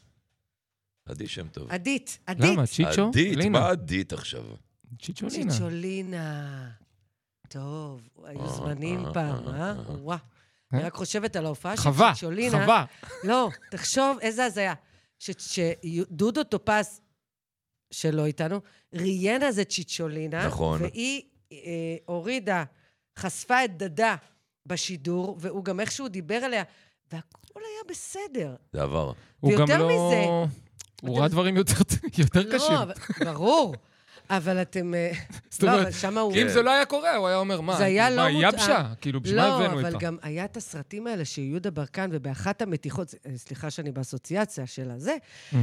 עדי שם טוב. עדית. למה? צ'יצ'ו? עדית, מה עדית עכשיו? צ'יצ'ולינה. צ'יצ'ולינה. טוב, היו זמנים פעם, וואו. אני רק חושבת על ההופעה של צ'יצ'ולינה. חווה. לא, תחשוב איזה הזיה. שדודו טופס, שלא איתנו, ראיין אז את צ'יצ'ולינה. נכון. והיא הורידה, חשפה את דדה בשידור, והוא גם איכשהו דיבר עליה, והכל היה בסדר. זה עבר. ויותר מזה... הוא ראה דברים יותר קשים. לא, ברור. אבל אתם... לא, אבל שמה הוא... אם זה לא היה קורה, הוא היה אומר, מה? זה היה לא מותאם. יבשה? כאילו, בשביל מה הבאנו איתה? לא, אבל גם היה את הסרטים האלה שיהודה ברקן, ובאחת המתיחות, סליחה שאני באסוציאציה של הזה,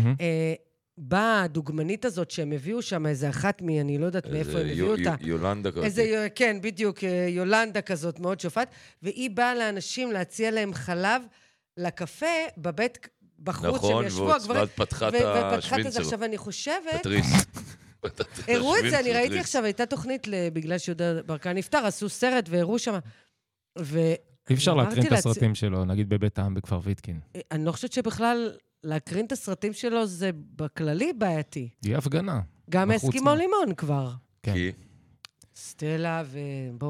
באה הדוגמנית הזאת שהם הביאו שם, איזה אחת אני לא יודעת מאיפה הם הביאו אותה. יולנדה כזאת. כן, בדיוק, יולנדה כזאת, מאוד שופט, והיא באה לאנשים להציע להם חלב לקפה בבית... בחוץ שהם ישבו, הגברים... נכון, ופתחה את זה. עכשיו, אני חושבת... פטריס. הראו את זה, אני ראיתי עכשיו, הייתה תוכנית, בגלל שיהודה ברקן נפטר, עשו סרט והראו שם. אי אפשר להקרין את הסרטים שלו, נגיד בבית העם בכפר ויתקין. אני לא חושבת שבכלל להקרין את הסרטים שלו זה בכללי בעייתי. היא הפגנה. גם אסקימו לימון כבר. כי? סטלה ובוא.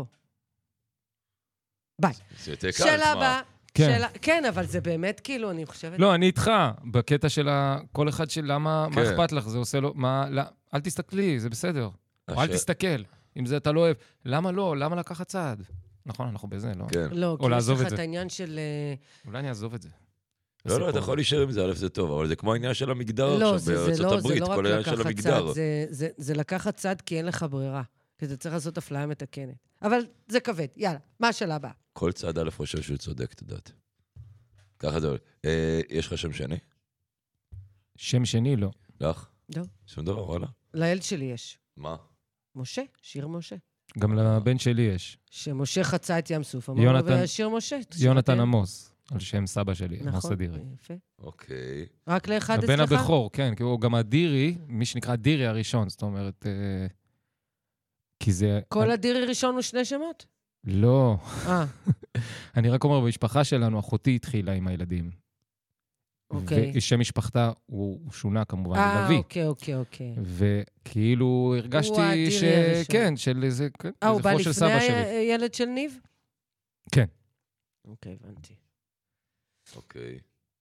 ביי. שאלה הבאה. כן, אבל זה באמת כאילו, אני חושבת... לא, אני איתך, בקטע של כל אחד של למה, מה אכפת לך, זה עושה לו, אל תסתכלי, זה בסדר. או אל תסתכל, אם זה אתה לא אוהב. למה לא? למה לקחת צעד? נכון, אנחנו בזה, לא? כן. לא, כי יש לך את העניין של... אולי אני אעזוב את זה. לא, אתה יכול להישאר עם זה, זה טוב, אבל זה כמו העניין של המגדר עכשיו, בארצות הברית, כל העניין של המגדר. זה לקחת צעד כי אין לך ברירה, כי אתה צריך לעשות אפליה מתקנת. אבל זה כבד, יאללה, מה השאלה הבאה? כל צעד א' חושב שהוא צודק, אתה יודעת. ככה זה... יש לך שם שני? שם שני, לא. לך? לא. שום דבר, וואלה. לילד שלי יש. מה? משה, שיר משה. גם לבן שלי יש. שמשה חצה את ים סוף. אמר לו, והשיר משה. יונתן עמוס, על שם סבא שלי, עמוס נכון, אדירי. יפה. אוקיי. רק לאחד אצלך? הבן הבכור, כן, כי הוא גם אדירי, מי שנקרא אדירי הראשון, זאת אומרת, כי זה... כל אדירי ראשון הוא 2 שמות? לא. אני רק אומר, במשפחה שלנו, אחותי התחילה עם הילדים. אוקיי. ושם משפחתה הוא שונה כמובן, לוי. אוקיי. וכאילו הרגשתי כן, של איזה... הוא בא לפני הילד של ניב? כן. אוקיי, הבנתי. אוקיי.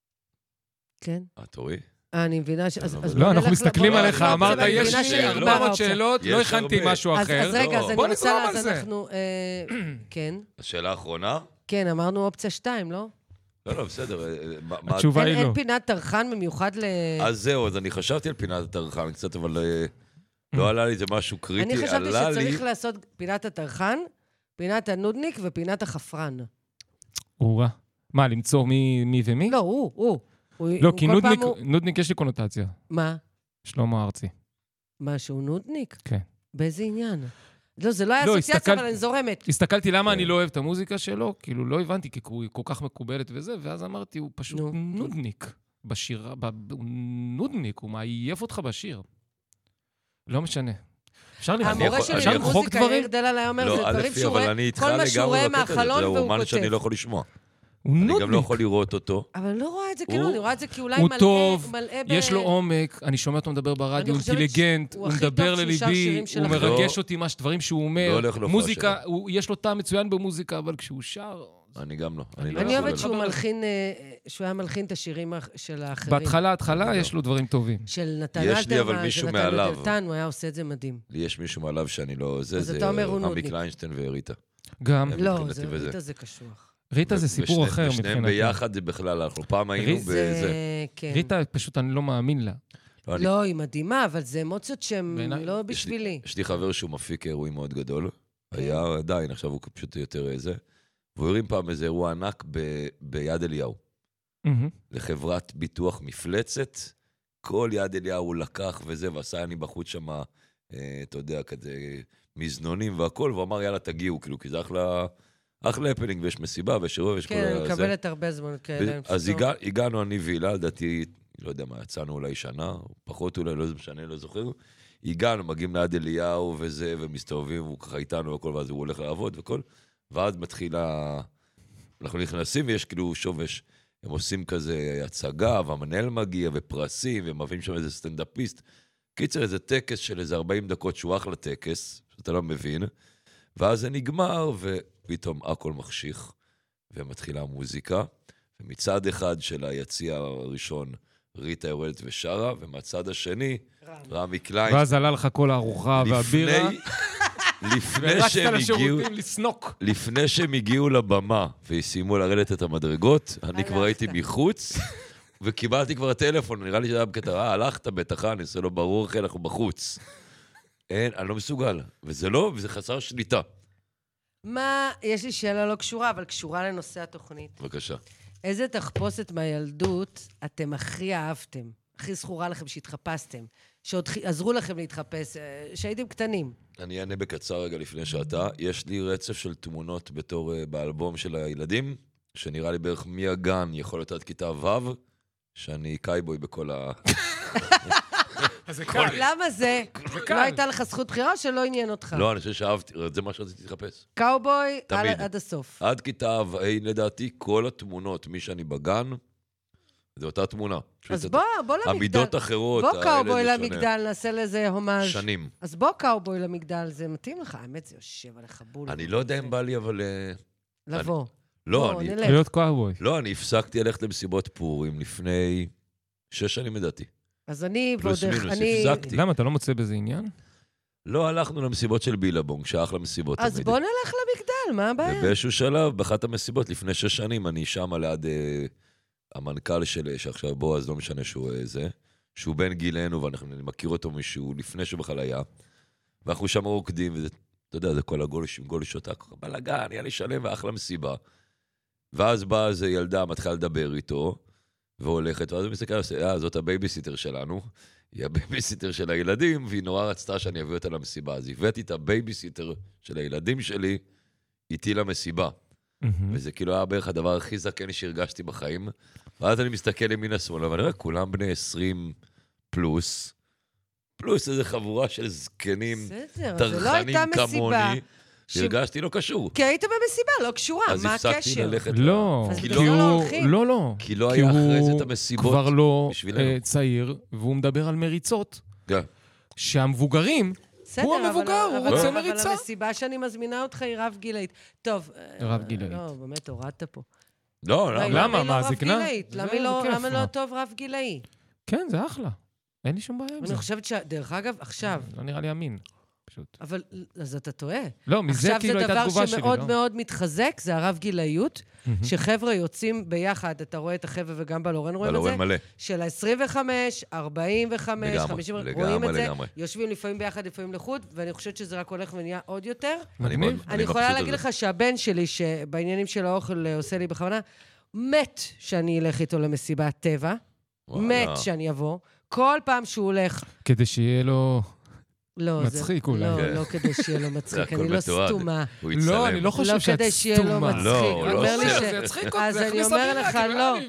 כן. תורי? אני מבינה ש... לא, אנחנו מסתכלים עליך, אמרת, יש לי 400 שאלות, לא הכנתי משהו אחר. אז רגע, אז אני רוצה... בוא נזרום על זה. כן. השאלה האחרונה? כן, אמרנו אופציה 2, לא? לא, בסדר. התשובה היא לא. אין פינת טרחן במיוחד ל... אז זהו, אז אני חשבתי על פינת הטרחן קצת, אבל לא עלה לי זה משהו קריטי. אני חשבתי שצריך לעשות פינת הטרחן, פינת הנודניק ופינת החפרן. אורה. מה, למצוא מי ומי? לא, הוא. לא, כי נודניק יש לי קונוטציה. מה? שלמה ארצי. מה, שהוא נודניק? כן. באיזה עניין? לא, זה לא היה אסוציאציה, אבל אני זורמת. הסתכלתי למה אני לא אוהב את המוזיקה שלו, כאילו לא הבנתי, כי הוא כל כך מקובלת וזה, ואז אמרתי, הוא פשוט נודניק בשירה, הוא נודניק, הוא מעייף אותך בשיר. לא משנה. אפשר למחוק דברים? יאיר דלל היה אומר, זה דברים שהוא רואה, כל מה שהוא רואה מהחלון והוא כותב. זה אומן שאני לא יכול לשמוע. הוא נודניק. אני גם לא יכול לראות אותו. אבל אני לא רואה את זה כאילו, אני רואה את זה כי אולי מלא... הוא טוב, יש לו עומק, אני שומע אותו מדבר ברדיו, הוא אינטליגנט, הוא מדבר לליבי, הוא מרגש אותי דברים שהוא אומר. מוזיקה, יש לו טעם מצוין במוזיקה, אבל כשהוא שר... אני גם לא. אני אוהבת שהוא היה מלחין את השירים של האחרים. בהתחלה יש לו דברים טובים. של נתן אלתרמן, של נתן אלתרמן, הוא היה עושה את זה מדהים. לי יש מישהו מעליו שאני לא... זה רמי קליינשטיין וריטה. גם. לא, ריטה זה קשוח. ריטה זה סיפור אחר מבחינתי. ושניהם ביחד זה בכלל, אנחנו פעם היינו בזה. ריטה פשוט אני לא מאמין לה. לא, היא מדהימה, אבל זה אמוציות שהן לא בשבילי. יש לי חבר שהוא מפיק אירועים מאוד גדול. היה עדיין, עכשיו הוא פשוט יותר איזה. והוא הרים פעם איזה אירוע ענק ביד אליהו. לחברת ביטוח מפלצת. כל יד אליהו הוא לקח וזה, ועשה אני בחוץ שם, אתה יודע, כזה מזנונים והכל, ואמר יאללה תגיעו, כאילו, כי זה אחלה הפלינג, ויש מסיבה, ויש אירוע, ויש כל זה. כן, מקבלת הרבה זמן כאלה. אז הגענו אני והילה, לדעתי, לא יודע מה, יצאנו אולי שנה, פחות אולי, לא משנה, לא זוכר. הגענו, מגיעים ליד אליהו וזה, ומסתובבים, הוא ככה איתנו וכל, ואז הוא הולך לעבוד וכל, ואז מתחילה, אנחנו נכנסים, ויש כאילו שובש, הם עושים כזה הצגה, והמנהל מגיע, ופרסים, והם מביאים שם איזה סטנדאפיסט. קיצר, איזה טקס של איזה 40 דקות, שהוא אחלה טקס, שאתה לא מבין, ואז זה נגמר, ופתאום הכל מחשיך, ומתחילה המוזיקה, ומצד אחד של היציע הראשון, ריטה יורדת ושרה, ומהצד השני, רמי קליין. ואז עלה לך כל הארוחה והבירה. לפני שהם הגיעו לבמה, והסיימו לרדת את המדרגות, אני כבר הייתי מחוץ, וקיבלתי כבר טלפון, נראה לי שהיה בקטע, הלכת בטח, אני עושה לו ברור, אחרי אנחנו בחוץ. אין, אני לא מסוגל, וזה לא, וזה חסר שליטה. מה, יש לי שאלה לא קשורה, אבל קשורה לנושא התוכנית. בבקשה. איזה תחפושת מהילדות אתם הכי אהבתם, הכי זכורה לכם שהתחפשתם, שעוד עזרו לכם להתחפש, שהייתם קטנים? אני אענה בקצר רגע לפני שאתה. יש לי רצף של תמונות בתור באלבום של הילדים, שנראה לי בערך מהגן יכול להיות עד כיתה ו', שאני קייבוי בכל ה... למה זה? לא הייתה לך זכות בחירה או שלא עניין אותך? לא, אני חושב שאהבתי, זה מה שרציתי להתחפש. קאובוי עד הסוף. עד כיתה ו', לדעתי, כל התמונות, מי שאני בגן, זה אותה תמונה. אז בוא למגדל. המידות אחרות. בוא קאובוי למגדל, נעשה לזה הומאז'. שנים. אז בוא קאובוי למגדל, זה מתאים לך, האמת זה יושב עליך בול. אני לא יודע אם בא לי, אבל... לבוא. לא, להיות קאובוי. לא, אני הפסקתי ללכת למסיבות פורים לפני 6 שנים לדעתי. אז אני... פלוס מינוס, הפסקתי. למה, אתה לא מוצא בזה עניין? לא, הלכנו למסיבות של בילבונג, שאחלה מסיבות. אז בוא נלך למגדל, מה הבעיה? ובאיזשהו שלב, באחת המסיבות, לפני 6 שנים, אני שם ליד המנכ"ל שעכשיו בועז, לא משנה שהוא זה, שהוא בן גילנו, ואני מכיר אותו מישהו לפני שבכלל היה, ואנחנו שם רוקדים, וזה, אתה יודע, זה כל הגולישות, בלגן, היה לי שלם ואחלה מסיבה. ואז באה איזו ילדה, מתחילה לדבר איתו, והולכת, ואז הוא מסתכל, זאת הבייביסיטר שלנו, היא הבייביסיטר של הילדים, והיא נורא רצתה שאני אביא אותה למסיבה. אז הבאתי את הבייביסיטר של הילדים שלי, איתי למסיבה. וזה כאילו היה בערך הדבר הכי זקן שהרגשתי בחיים. ואז אני מסתכל ימין השמאלה, ואני רואה, כולם בני 20 פלוס איזו חבורה של זקנים, תרחנים כמוני, שהרגשתי לא קשור. כי היית במסיבה, לא קשורה, מה הקשר? אז הפסקתי ללכת... לא, כי לא היה אחרי זה את המסיבות. הוא כבר לא צעיר, והוא מדבר על מריצות. שהמבוגרים... הוא המבוגר, הוא רוצה מריצה. אבל המסיבה שאני מזמינה אותך היא רב גילאית. טוב. רב גילאית. לא, באמת, הורדת פה. לא, למה? מה, זקנה? למה לא טוב רב גילאי? כן, זה אחלה. אין לי שום בעיה עם זה. אני חושבת דרך אגב, עכשיו... לא נראה לי אמין, פשוט. אבל, אז אתה טועה. לא, מזה כאילו הייתה תגובה שלי, לא? עכשיו זה דבר שמאוד מאוד מתחזק, זה הרב גילאיות, שחבר'ה יוצאים ביחד, אתה רואה את החבר'ה וגם בלורן רואים את זה, של ה-25, 45, 50, רואים את זה, יושבים לפעמים ביחד, לפעמים לחוד, ואני חושבת שזה רק הולך ונהיה עוד יותר. אני יכולה להגיד לך שהבן שלי, שבעניינים של האוכל עושה לי בכוונה, מת שאני אלך איתו למסיבת טבע, מת שאני אבוא, כל פעם שהוא הולך... כדי שיהיה לו... מצחיק אולי. לא כדי שיהיה לו מצחיק, אני לא סתומה. לא, אני לא חושב שאת סתומה. לא, זה יצחיק אותי, אז אני אומר לך,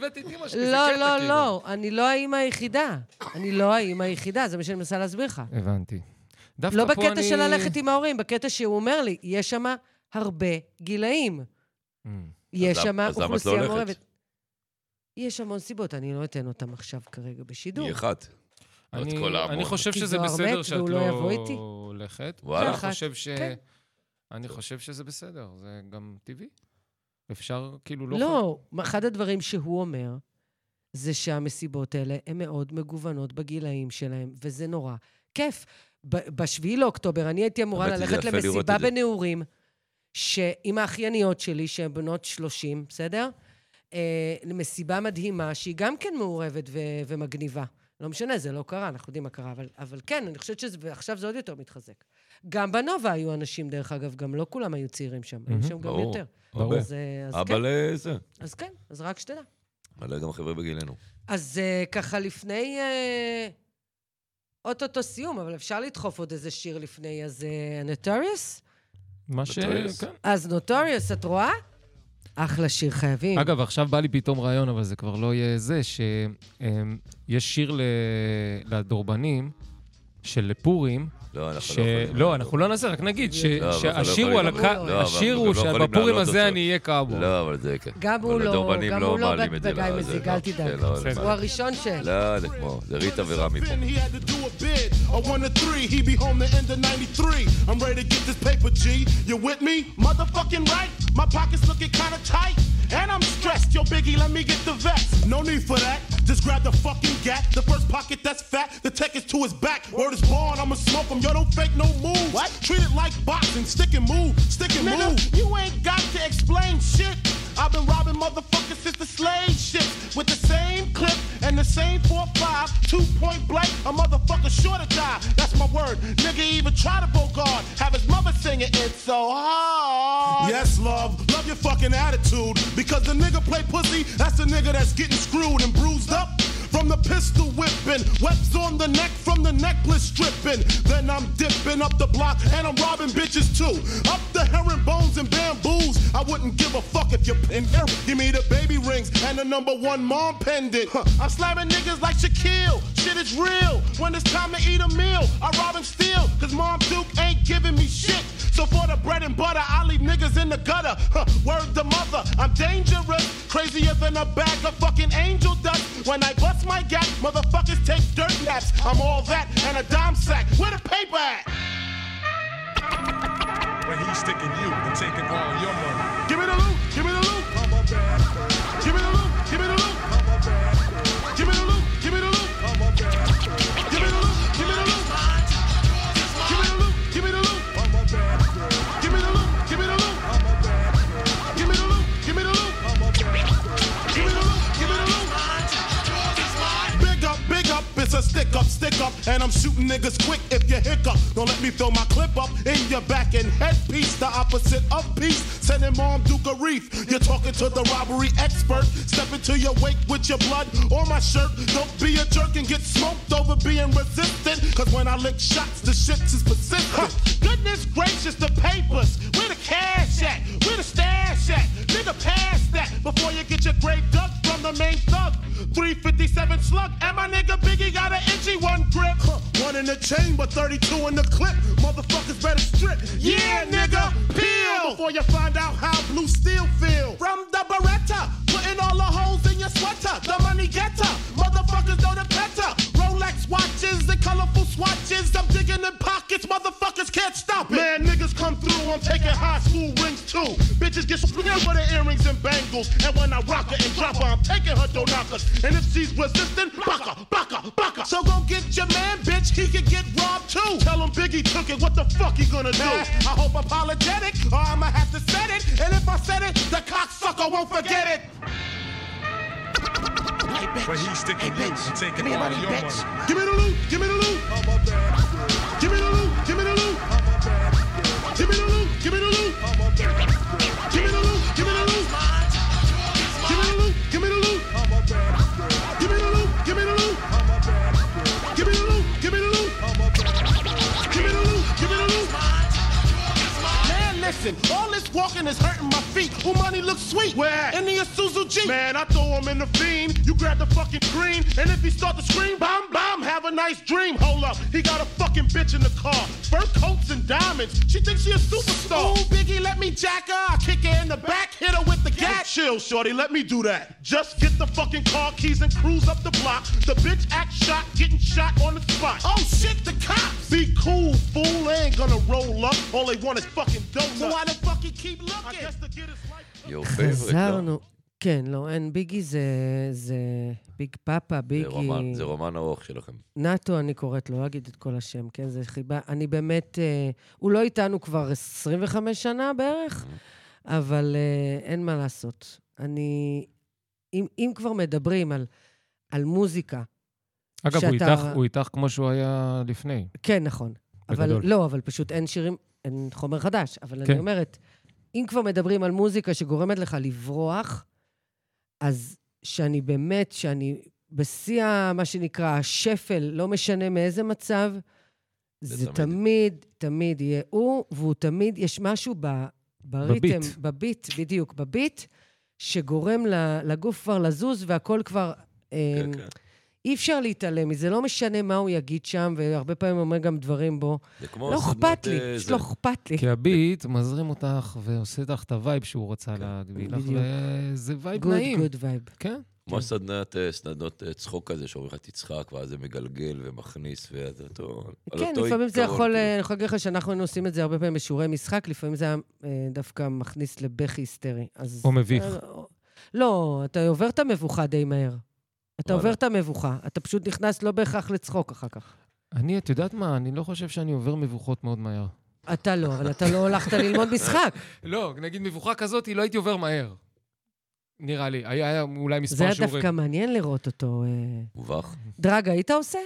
לא, אני לא האמא היחידה. אני לא האמא היחידה, זה מה שאני מנסה להסביר לך. הבנתי. לא בקטע של ללכת עם ההורים, בקטע שהוא אומר לי, יש שם הרבה גילאים. יש שם אוכלוסייה מעורבת. יש המון סיבות, אני לא אתן אותם עכשיו כרגע בשידור. היא אחת. אני חושב שזה בסדר שאת לא הולכת. אני חושב שזה בסדר, זה גם טבעי. אפשר כאילו לא... לא, אחד הדברים שהוא אומר, זה שהמסיבות האלה הן מאוד מגוונות בגילאים שלהם, וזה נורא כיף. ב7 לאוקטובר אני הייתי אמורה ללכת למסיבה בנעורים, עם האחייניות שלי, שהן בנות 30, בסדר? למסיבה מדהימה, שהיא גם כן מעורבת ומגניבה. לא משנה, זה לא קרה, אנחנו יודעים מה קרה, אבל כן, אני חושבת שעכשיו זה עוד יותר מתחזק. גם בנובה היו אנשים, דרך אגב, גם לא כולם היו צעירים שם, היו שם גם יותר. ברור. אבל זה. אז כן, אז רק שתדע. מלא גם חבר'ה בגילנו. אז ככה לפני... אוטוטו סיום, אבל אפשר לדחוף עוד איזה שיר לפני, אז Notorious? מה ש... אז Notorious, את רואה? אחלה שיר, חייבים. אגב, עכשיו בא לי פתאום רעיון, אבל זה כבר לא יהיה זה, שיש שיר לדורבנים של פורים, לא, אנחנו לא נעשה, רק נגיד שהשיר הוא על השיר הוא שבפורים הזה אני אהיה קאבו. לא, אבל זה כן. גם הוא לא בגיא מזיג, אל תדאג. הוא הראשון של... לא, זה כמו, זה ריטה ורמי פה. A 1 to 3, he be home the end of 93. I'm ready to get this paper, G. You with me? Motherfucking right. My pockets looking kinda tight. And I'm stressed. Yo, Biggie, let me get the vest. No need for that. Just grab the fucking gat. The first pocket that's fat. The tech is to his back. Word is born, I'ma smoke him. Yo, don't fake no moves. What? Treat it like boxing. Stick and move. Stick and move. You ain't got to explain shit. I've been robbing motherfuckers since the slave shit. With the same clip and the same 4-5. 2-point blank. A motherfucker sure to die. That's my word. Nigga even try to bogart. Have his mother singing It's So Hard. Yes, love. Love your fucking attitude. Because the nigga play pussy, that's the nigga that's getting screwed and bruised up. From the pistol whipping, webs on the neck from the necklace stripping. Then I'm dipping up the block and I'm robbing bitches too. Up the herringbones and bamboos. I wouldn't give a fuck if you're in here. Give me the baby rings and the #1 mom pendant. I'm slamming niggas like Shaquille. Shit is real. When it's time to eat a meal, I rob and steal. Cause Mom Duke ain't giving me shit. So for the bread and butter, I leave niggas in the gutter. Word to mother, I'm dangerous. Crazier than a bag of fucking angel dust. When I bust my gap, motherfuckers take dirt naps. I'm all that and a dime sack. Where the paper at? When he's sticking you and taking all your money. Give me the loot, give me the loot. I'm a bad boy. Give me the loot, give me the loot. I'm a bad boy. Give me the loot, give me the loot. I'm a bad boy. Give me the loot, give me the loot. Give me the loot, give me the loot. I'm a bad boy. Give me the loot, give me the loot. I'm a bad boy. Give me the loot, give me the loot. I'm a bad boy. Give me the loot, give me the loot. Big up, it's a stick up and I'm shooting niggas quick if you hiccup. Don't let me throw my clip up in your back and headpiece, the opposite of peace. Sending Mom Duke a reef. You're talking to the robbery expert. Step into your wake with your blood or my shirt. Don't be a jerk and get smoked over being resistant. Cause when I lick shots, the shit is persistent. Goodness gracious, the papers. Where the cash at? Where the stash at? Nigga, pass that before you get your grave dug from the main thug. 357 slug, and my nigga Biggie got an itchy one grip. One in the chamber, 32 in the clip. Motherfuckers better strip. Yeah, nigga, peel before you find out how blue steel feel. From the Beretta, putting all the holes in your sweater. The money getter, motherfuckers know the better. Rolex watches and colorful swatches. I'm digging in pockets, motherfuckers can't stop it. Man, niggas come through, I'm taking high school rings too. Bitches get split with the earrings and bangles. And when I rock her and drop her, I'm taking her door knockers. And if she's resistant, baka, baka, baka. So go get your man, bitch, he can get robbed too. Tell him Biggie took it, what the fuck he gonna do? I hope apologetic, or I'ma have to set it. And if I said it, the cocksucker won't forget it. Hey, but he's sticking you and taking all your money. Give me the loot, give me the loot. Give me the loot, give me the loot. Give me the loot, give me the loot. Give me the loot, give me the loot. Give me the loot, give me the loot. Give me the loot, give me the loot. Give me the loot, give me the loot. Give me the loot, give me the loot. Man, listen, all this walking is hurting my feet. Who money looks sweet? Where? In the Isuzu Jeep. Man, I throw him in the fiend. You grab the fucking green, and if he start to scream, bam, bam, have a nice dream. Hold up, he got a fucking bitch in the car. Fur coats and diamonds. She thinks she a superstar. Ooh, Biggie, let me jack her. I kick her in the back, hit her with the gat. Chill, shorty, let me do that. Just get the fucking car keys and cruise up the block. The bitch act shot, getting shot on the spot. Oh shit, the cops. Be cool, fool. They ain't gonna roll up. All they want is fucking donuts. So why the fuck he keep looking? I guess to get his life. Your favorite, חזרנו. כן, לא, אין ביגי זה ביג פאפה, ביגי... זה רומן ארוך שלכם. נאטו, אני קוראת לו, לא אגיד את כל השם, כן? זה חיבה. אני באמת... הוא לא איתנו כבר 25 שנה בערך, אבל אין מה לעשות. אם כבר מדברים על מוזיקה... אגב, הוא איתך כמו שהוא היה לפני. כן, נכון. אבל לא, אבל פשוט אין שירים, אין חומר חדש. אבל אני אומרת, אם כבר מדברים על מוזיקה שגורמת לך לברוח, אז שאני בשיא מה שנקרא השפל, לא משנה מאיזה מצב, זה תמיד יהיה הוא, והוא תמיד, יש משהו בריתם, בביט, בדיוק, בביט, שגורם לגוף כבר לזוז, והכל כבר... אי אפשר להתעלם מזה, לא משנה מה הוא יגיד שם, והרבה פעמים אומר גם דברים בו. לא אכפת לי, פשוט לא אכפת לי. כי הביט מזרים אותך ועושה אותך את הווייב שהוא רצה להגביל לך, וזה וייב נעים. גוד וייב. כן. כמו סדנות צחוק כזה, שאומרים לך תצחק, ואז זה מגלגל ומכניס, ואז אותו... כן, לפעמים זה יכול... אני יכול להגיד לך שאנחנו עושים את זה הרבה פעמים בשיעורי משחק, לפעמים זה דווקא מכניס לבכי היסטרי. או מביך. לא, אתה עובר את המבוכה די מהר. אתה עובר את המבוכה, אתה פשוט נכנס לא בהכרח לצחוק אחר כך. את יודעת מה? אני לא חושב שאני עובר מבוכות מאוד מהר. אתה לא, אבל אתה לא הולכת ללמוד משחק. לא, נגיד מבוכה כזאת, לא הייתי עובר מהר. נראה לי, היה אולי מספר שיעורים. זה דווקא מעניין לראות אותו. מובך. דרג, היית עושה?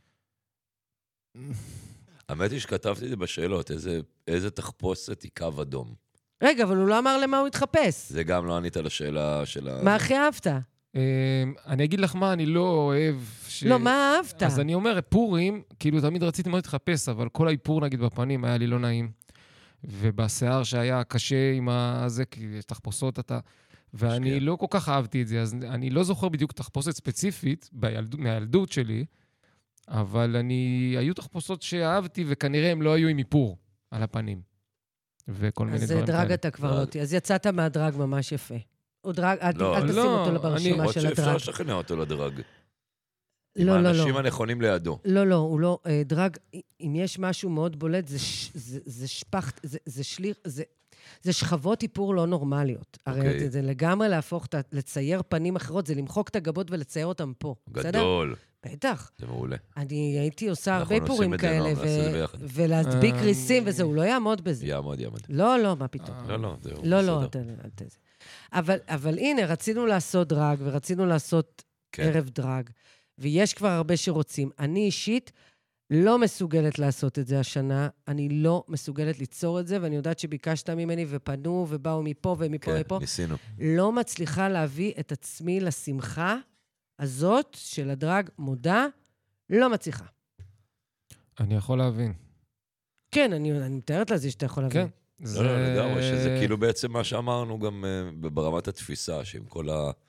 האמת היא שכתבתי את זה בשאלות, איזה תחפושת היא קו אדום. רגע, אבל הוא לא אמר למה הוא התחפש. זה גם לא ענית לשאלה של מה הכי אהבת? אני אגיד לך מה, אני לא אוהב... לא, מה אהבת? אז אני אומר, פורים, כאילו תמיד רציתי מאוד להתחפש, אבל כל האיפור נגיד בפנים היה לי לא נעים. ובשיער שהיה קשה עם הזה, כי יש תחפושות אתה... ואני לא כל כך אהבתי את זה, אז אני לא זוכר בדיוק תחפושת ספציפית מהילדות שלי, אבל היו תחפושות שאהבתי, וכנראה הם לא היו עם איפור על הפנים. וכל מיני דברים כאלה. אז דרג אתה כבר לא תהיה. אז יצאת מהדרג ממש יפה. או דרג, אל תשים אותו ברשימה של הדרג. אפשר לשכנע אותו לדרג. לא, עם לא, האנשים לא. הנכונים לידו. לא, לא, הוא לא. דרג, אם יש משהו מאוד בולט, זה שכבות איפור לא נורמליות. הרי זה לגמרי להפוך, לצייר פנים אחרות, זה למחוק את הגבות ולצייר אותם פה. גדול. בטח. זה מעולה. אני הייתי עושה הרבה איפורים כאלה, ולהדביק ריסים, וזה, הוא לא יעמוד בזה. יעמוד. לא, לא, מה פתאום. לא, זהו. לא, אבל הנה, רצינו לעשות דרג, ורצינו לעשות ערב דרג, ויש כבר הרבה שרוצים. אני אישית לא מסוגלת לעשות את זה השנה, אני לא מסוגלת ליצור את זה, ואני יודעת שביקשת ממני ופנו ובאו מפה ומפה כן, ופה. ניסינו. לא מצליחה להביא את עצמי לשמחה הזאת של הדרג מודה, לא מצליחה. אני יכול להבין. כן, אני מתארת לזה שאתה יכול להבין. כן. לא, לגמרי, שזה כאילו בעצם מה שאמרנו גם ברמת התפיסה, שעם כל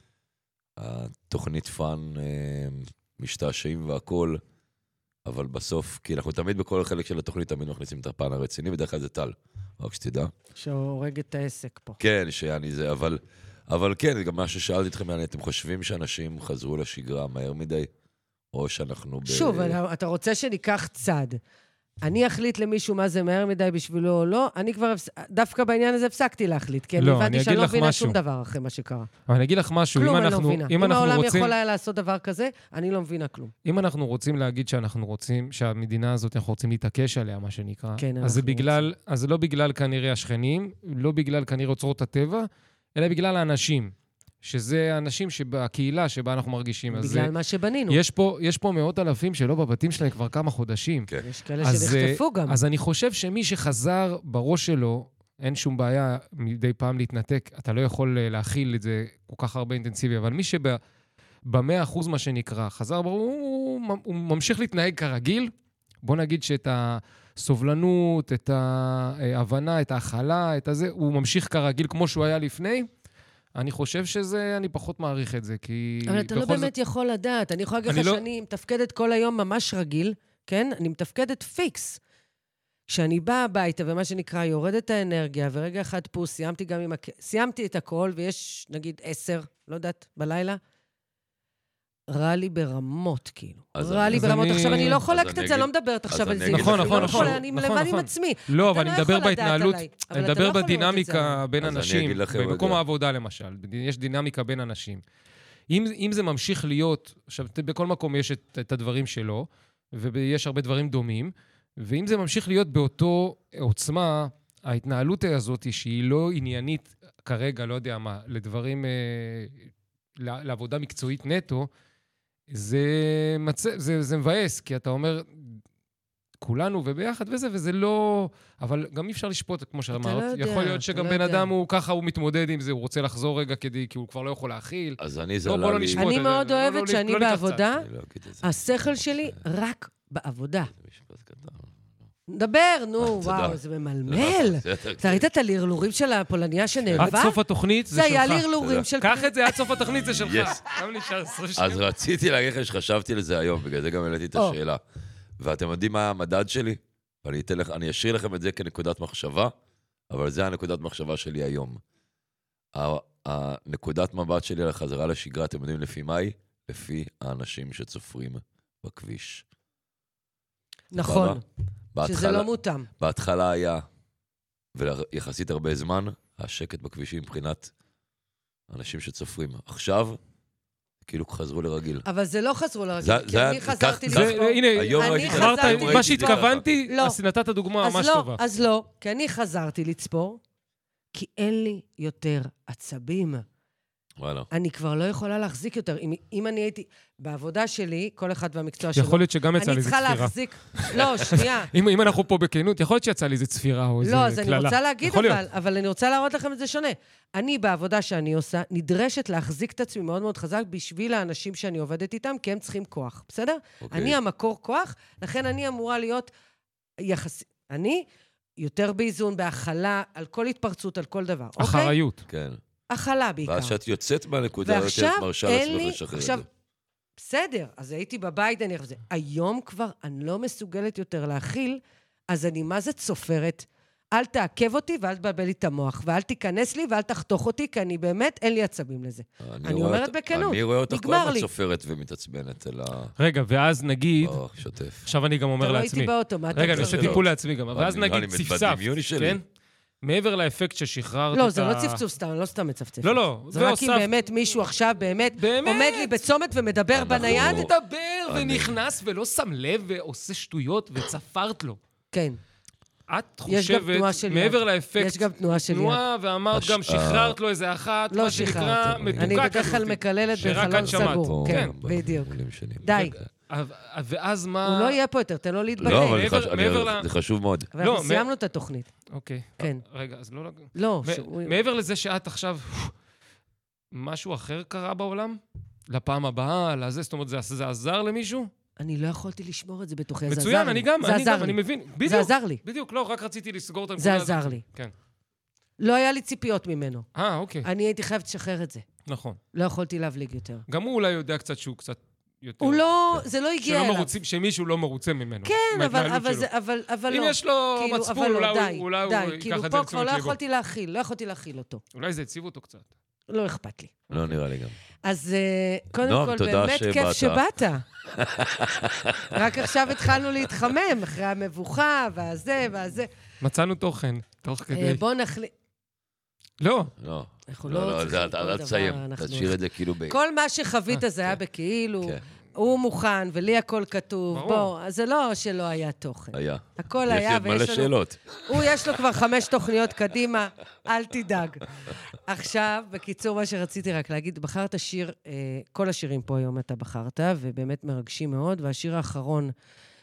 התוכנית פאן משתעשעים והכל, אבל בסוף, כי אנחנו תמיד בכל חלק של התוכנית תמיד מכניסים את הפן הרציני, בדרך כלל זה טל, רק שתדע. שהורג את העסק פה. כן, שאני זה, אבל כן, גם מה ששאלתי אתכם, אתם חושבים שאנשים חזרו לשגרה מהר מדי, או שאנחנו שוב, אתה רוצה שניקח צד. אני אחליט למישהו מה זה מהר מדי בשבילו או לא, אני כבר, דווקא בעניין הזה הפסקתי להחליט, כי אני הבנתי שאני לא מבינה שום דבר אחרי מה שקרה. אבל אני אגיד לך משהו, כלום אני לא מבינה. אם העולם יכול היה לעשות דבר כזה, אני לא מבינה כלום. אם אנחנו רוצים להגיד שאנחנו רוצים, שהמדינה הזאת, אנחנו רוצים להתעקש עליה, מה שנקרא, אז זה לא בגלל כנראה השכנים, לא בגלל כנראה אוצרות הטבע, אלא בגלל האנשים. שזה האנשים שבקהילה שבה אנחנו מרגישים. בגלל מה שבנינו. יש פה מאות אלפים שלא בבתים שלהם כבר כמה חודשים. כן. יש כאלה שנחטפו גם. אז אני חושב שמי שחזר בראש שלו, אין שום בעיה מדי פעם להתנתק, אתה לא יכול להכיל את זה כל כך הרבה אינטנסיבי, אבל מי ב100% מה שנקרא, חזר בראש, הוא ממשיך להתנהג כרגיל, בוא נגיד שאת הסובלנות, את ההבנה, את ההכלה, את הזה, הוא ממשיך כרגיל כמו שהוא היה לפני, אני חושב שזה, אני פחות מעריך את זה, כי... אבל אתה לא באמת יכול לדעת. אני יכולה להגיד לך שאני מתפקדת כל היום ממש רגיל, כן? אני מתפקדת פיקס. כשאני באה הביתה, ומה שנקרא, יורדת האנרגיה, ורגע אחד פה, סיימתי את הכל, ויש, נגיד, 10, לא יודעת, בלילה, רע לי ברמות, כאילו. רע לי ברמות. עכשיו, אני לא חולקת את זה, לא מדברת עכשיו על זה. נכון. אני לבד עם עצמי. לא, אבל אני מדבר בהתנהלות, אני מדבר בדינמיקה בין אנשים, במקום העבודה למשל. יש דינמיקה בין אנשים. אם זה ממשיך להיות, עכשיו, בכל מקום יש את הדברים שלו, ויש הרבה דברים דומים, ואם זה ממשיך להיות באותו עוצמה, ההתנהלות הזאת שהיא לא עניינית כרגע, לא יודע מה, לדברים, לעבודה מקצועית נטו, זה מבאס, כי אתה אומר, כולנו וביחד וזה לא... אבל גם אי אפשר לשפוט, כמו שאמרת. יכול להיות שגם בן אדם הוא ככה, הוא מתמודד עם זה, הוא רוצה לחזור רגע כי הוא כבר לא יכול להכיל. אז אני זה עלה לי... אני מאוד אוהבת שאני בעבודה, השכל שלי רק בעבודה. דבר, נו, וואו, זה ממלמל. אתה ראית את הלרלורים של הפולניה שנאבק? עד סוף התוכנית זה שלך. זה היה לרלורים של... קח את זה, עד סוף התוכנית זה שלך. אז רציתי להגיד לך שחשבתי לזה היום, בגלל זה גם העליתי את השאלה. ואתם יודעים מה המדד שלי? אני אשאיר לכם את זה כנקודת מחשבה, אבל זה הנקודת מחשבה שלי היום. הנקודת מבט שלי על החזרה לשגרה, אתם יודעים לפי מה היא? לפי האנשים שצופרים בכביש. נכון. שזה לא מותם. בהתחלה היה, ויחסית הרבה זמן, השקט בכבישים מבחינת אנשים שצופרים. עכשיו, כאילו חזרו לרגיל. אבל זה לא חזרו לרגיל, כי אני חזרתי לצפור. הנה, מה שהתכוונתי, אז נתת דוגמה ממש טובה. אז לא, כי אני חזרתי לצפור, כי אין לי יותר עצבים. אני כבר לא יכולה להחזיק יותר. אם אני הייתי... בעבודה שלי, כל אחד והמקצוע שלו... יכול להיות שגם יצא לי זה צפירה. אני צריכה להחזיק... לא, שנייה. אם אנחנו פה בכנות, יכול להיות שיצא לי זה צפירה או איזה קללה. לא, אז אני רוצה להגיד, אבל אני רוצה להראות לכם את זה שונה. אני, בעבודה שאני עושה, נדרשת להחזיק את עצמי מאוד מאוד חזק בשביל האנשים שאני עובדת איתם, כי הם צריכים כוח, בסדר? אני המקור כוח, לכן אני אמורה להיות אני יותר באיזון, בהכלה, על כל התפרצות, על כל דבר. אחריות. כן. הכלה בעיקר. ואז שאת יוצאת מהנקודה, את מרשה לעצמך לשחרר את זה. בסדר, אז הייתי בבית, היום כבר אני לא מסוגלת יותר להכיל, אז אני מה זה צופרת? אל תעכב אותי ואל תבלבל לי את המוח, ואל תיכנס לי ואל תחתוך אותי, כי אני באמת, אין לי עצבים לזה. אני אומרת בכנות, אני רואה אותך כל הזמן צופרת ומתעצבנת אל ה... רגע, ואז נגיד... שוטף. עכשיו אני גם אומר לעצמי. אתה לא הייתי באוטו, מה אתה... רגע, אני עושה טיפול לעצמי גם, ואז נגיד צפצף, כן? מעבר לאפקט ששחררת... לא, זה לא צפצוף סתם, אני לא סתם מצפצף. לא. זה רק אם באמת מישהו עכשיו באמת עומד לי בצומת ומדבר בנייד. הוא מדבר ונכנס ולא שם לב ועושה שטויות וצפרת לו. כן. את חושבת, מעבר לאפקט... יש גם תנועה של יד. תנועה, ואמרת גם שחררת לו איזה אחת, מה שנקרא מתוקה כזאת. אני בדרך כלל מקללת בחלון סגור. כן, בדיוק. די. ואז מה... הוא לא יהיה פה יותר, תן לו להתבטא. לא, אבל זה חשוב מאוד. ואנחנו סיימנו את התוכנית. אוקיי. כן. רגע, אז לא... לא. מעבר לזה שאת עכשיו... משהו אחר קרה בעולם? לפעם הבאה, לזה, זאת אומרת, זה עזר למישהו? אני לא יכולתי לשמור את זה בתוכי, זה עזר לי. מצוין, אני גם, אני מבין. זה עזר לי. בדיוק, לא, רק רציתי לסגור את זה עזר לי. כן. לא היה לי ציפיות ממנו. אוקיי. אני הייתי חייבת לשחרר את זה. נכון. לא יכולתי להבליג יותר. גם הוא אולי יודע קצת שהוא קצת יותר... הוא לא, זה לא הגיע אליו. שמישהו לא מרוצה ממנו. כן, אבל לא. אם יש לו מצפון, אולי הוא ייקח את זה כאילו פה כבר לא יכולתי להכיל אותו. אולי זה הציב אותו קצת. לא אכפת לי. לא נראה לי גם. אז קודם כל, באמת כיף שבאת. רק עכשיו התחלנו להתחמם, אחרי המבוכה, והזה. מצאנו תוכן, תוך כדי. בוא נחליט. לא. לא. אנחנו לא צריכים כל דבר. אל תסיים, תשאיר את זה כאילו כל מה שחווית זה היה בכאילו, הוא מוכן, ולי הכל כתוב. בוא, זה לא שלא היה תוכן. היה. הכל היה, יש לי מלא שאלות. יש לו כבר 5 תוכניות קדימה, אל תדאג. עכשיו, בקיצור, מה שרציתי רק להגיד, בחרת שיר, כל השירים פה היום אתה בחרת, ובאמת מרגשים מאוד, והשיר האחרון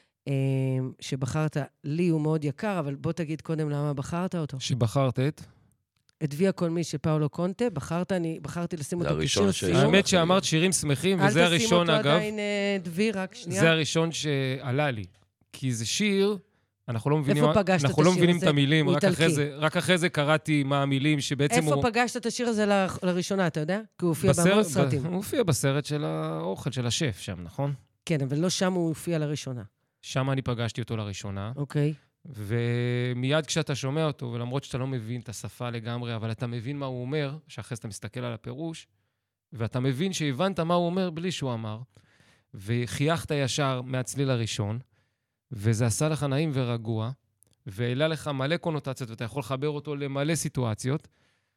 שבחרת, לי הוא מאוד יקר, אבל בוא תגיד קודם למה בחרת אותו. שבחרת את ויה קולמי של פאולו קונטה, בחרתי לשים אותו כשיר סיום. האמת שאמרת שירים שמחים, וזה הראשון, אגב. אל תשים אותו עדיין דבי, רק שנייה. זה הראשון שעלה לי. כי זה שיר, אנחנו לא מבינים את המילים, רק אחרי זה קראתי מה המילים שבעצם הוא... איפה פגשת את השיר הזה לראשונה, אתה יודע? כי הוא הופיע בהמון סרטים. הוא הופיע בסרט של האוכל, של השף שם, נכון? כן, אבל לא שם הוא הופיע לראשונה. שם אני פגשתי אותו לראשונה. אוקיי. ומיד כשאתה שומע אותו, ולמרות שאתה לא מבין את השפה לגמרי, אבל אתה מבין מה הוא אומר, שאחרי זה אתה מסתכל על הפירוש, ואתה מבין שהבנת מה הוא אומר בלי שהוא אמר, וחייכת ישר מהצליל הראשון, וזה עשה לך נעים ורגוע, והעלה לך מלא קונוטציות, ואתה יכול לחבר אותו למלא סיטואציות,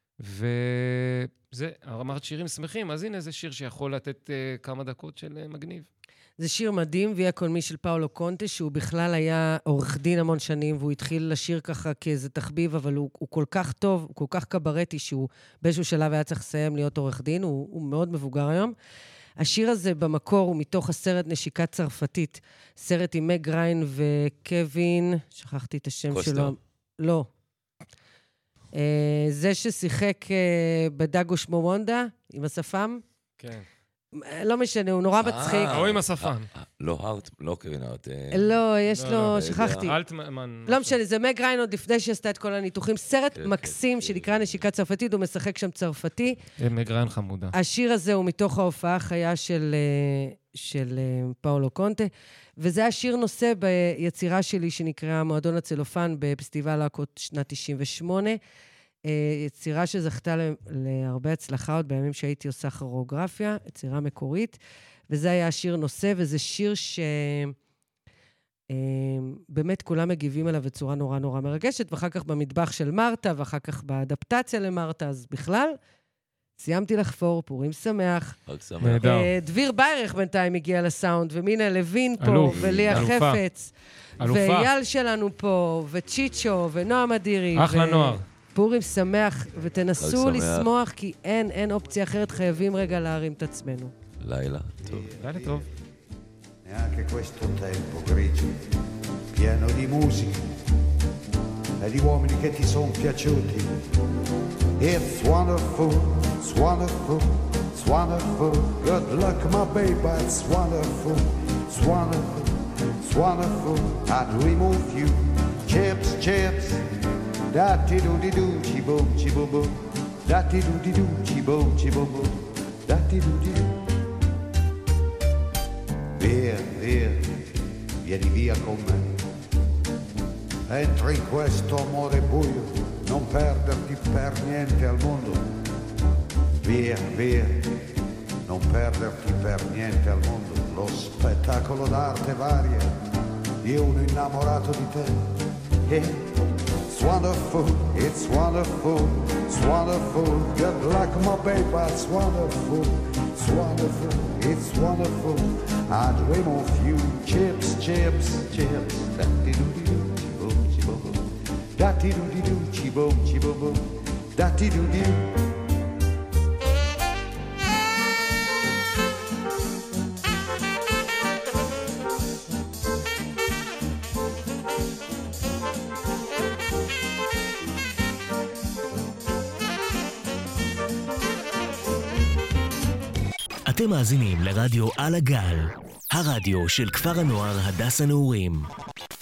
וזה, אמרת שירים שמחים, אז הנה זה שיר שיכול לתת כמה דקות של מגניב. זה שיר מדהים, ויה קולמי של פאולו קונטה, שהוא בכלל היה עורך דין המון שנים, והוא התחיל לשיר ככה כאיזה תחביב, אבל הוא כל כך טוב, הוא כל כך קברטי, שהוא באיזשהו שלב היה צריך לסיים להיות עורך דין, הוא מאוד מבוגר היום. השיר הזה במקור הוא מתוך הסרט נשיקה צרפתית, סרט עם מג ריין וקווין, שכחתי את השם קוסטר. שלו. לא. זה ששיחק בדגו שמו וונדה, עם השפם. כן. לא משנה, הוא נורא מצחיק. או עם השפן. לא הארט, לא קווין הארט. לא, יש לו, שכחתי. אלטמן. לא משנה, זה מג ריין עוד לפני שעשתה את כל הניתוחים. סרט מקסים שנקרא נשיקה צרפתית, הוא משחק שם צרפתי. מג ריין חמודה. השיר הזה הוא מתוך ההופעה החיה של פאולו קונטה, וזה השיר נושא ביצירה שלי שנקרא מועדון הצלופן בפסטיבל להקות שנת 98. יצירה שזכתה להרבה הצלחה עוד בימים שהייתי עושה כוריאוגרפיה, יצירה מקורית, וזה היה השיר נושא, וזה שיר שבאמת כולם מגיבים עליו בצורה נורא נורא מרגשת, ואחר כך במטבח של מרתה, ואחר כך באדפטציה למרתה, אז בכלל, סיימתי לחפור, פורים שמח. דביר ביירך בינתיים הגיע לסאונד, ומינה לוין פה, וליה חפץ, ואייל שלנו פה, וצ'יצ'ו, ונועם אדירי. אחלה נוער. פורים שמח, ותנסו לשמוח, כי אין אופציה אחרת, חייבים רגע להרים את עצמנו. לילה טוב. לילה טוב. Neanche questo tempo grigio, pieno di musica e di uomini che ti sono piaciuti. It's wonderful, it's wonderful, it's wonderful. Good luck, my baby, it's wonderful, it's wonderful, it's wonderful. I dream of you, chips, chips. Da-ti-do-di-doo, chi-boom, chi-boom-boom. Da-ti-do-di-doo, chi-boom, chi-boom-boom. Da-ti-do-di-doo. Via, via, vieni via con me. Entri in questo amore buio, non perderti per niente al mondo. Via, via, non perderti per niente al mondo. Lo spettacolo d'arte varia di uno innamorato di te. It's wonderful, it's wonderful, it's wonderful. Good luck, my baby, it's wonderful, it's wonderful, it's wonderful. I dream of you, chips, chips, chips. Da-ti-do-di-doo, chi-boom, chi-boom-boom. Da-ti-do-di-doo, chi-boom, chi-boom-boom. Da-ti-do-di-doo. אתם מאזינים לרדיו על הגל, הרדיו של כפר הנוער הדס הנעורים.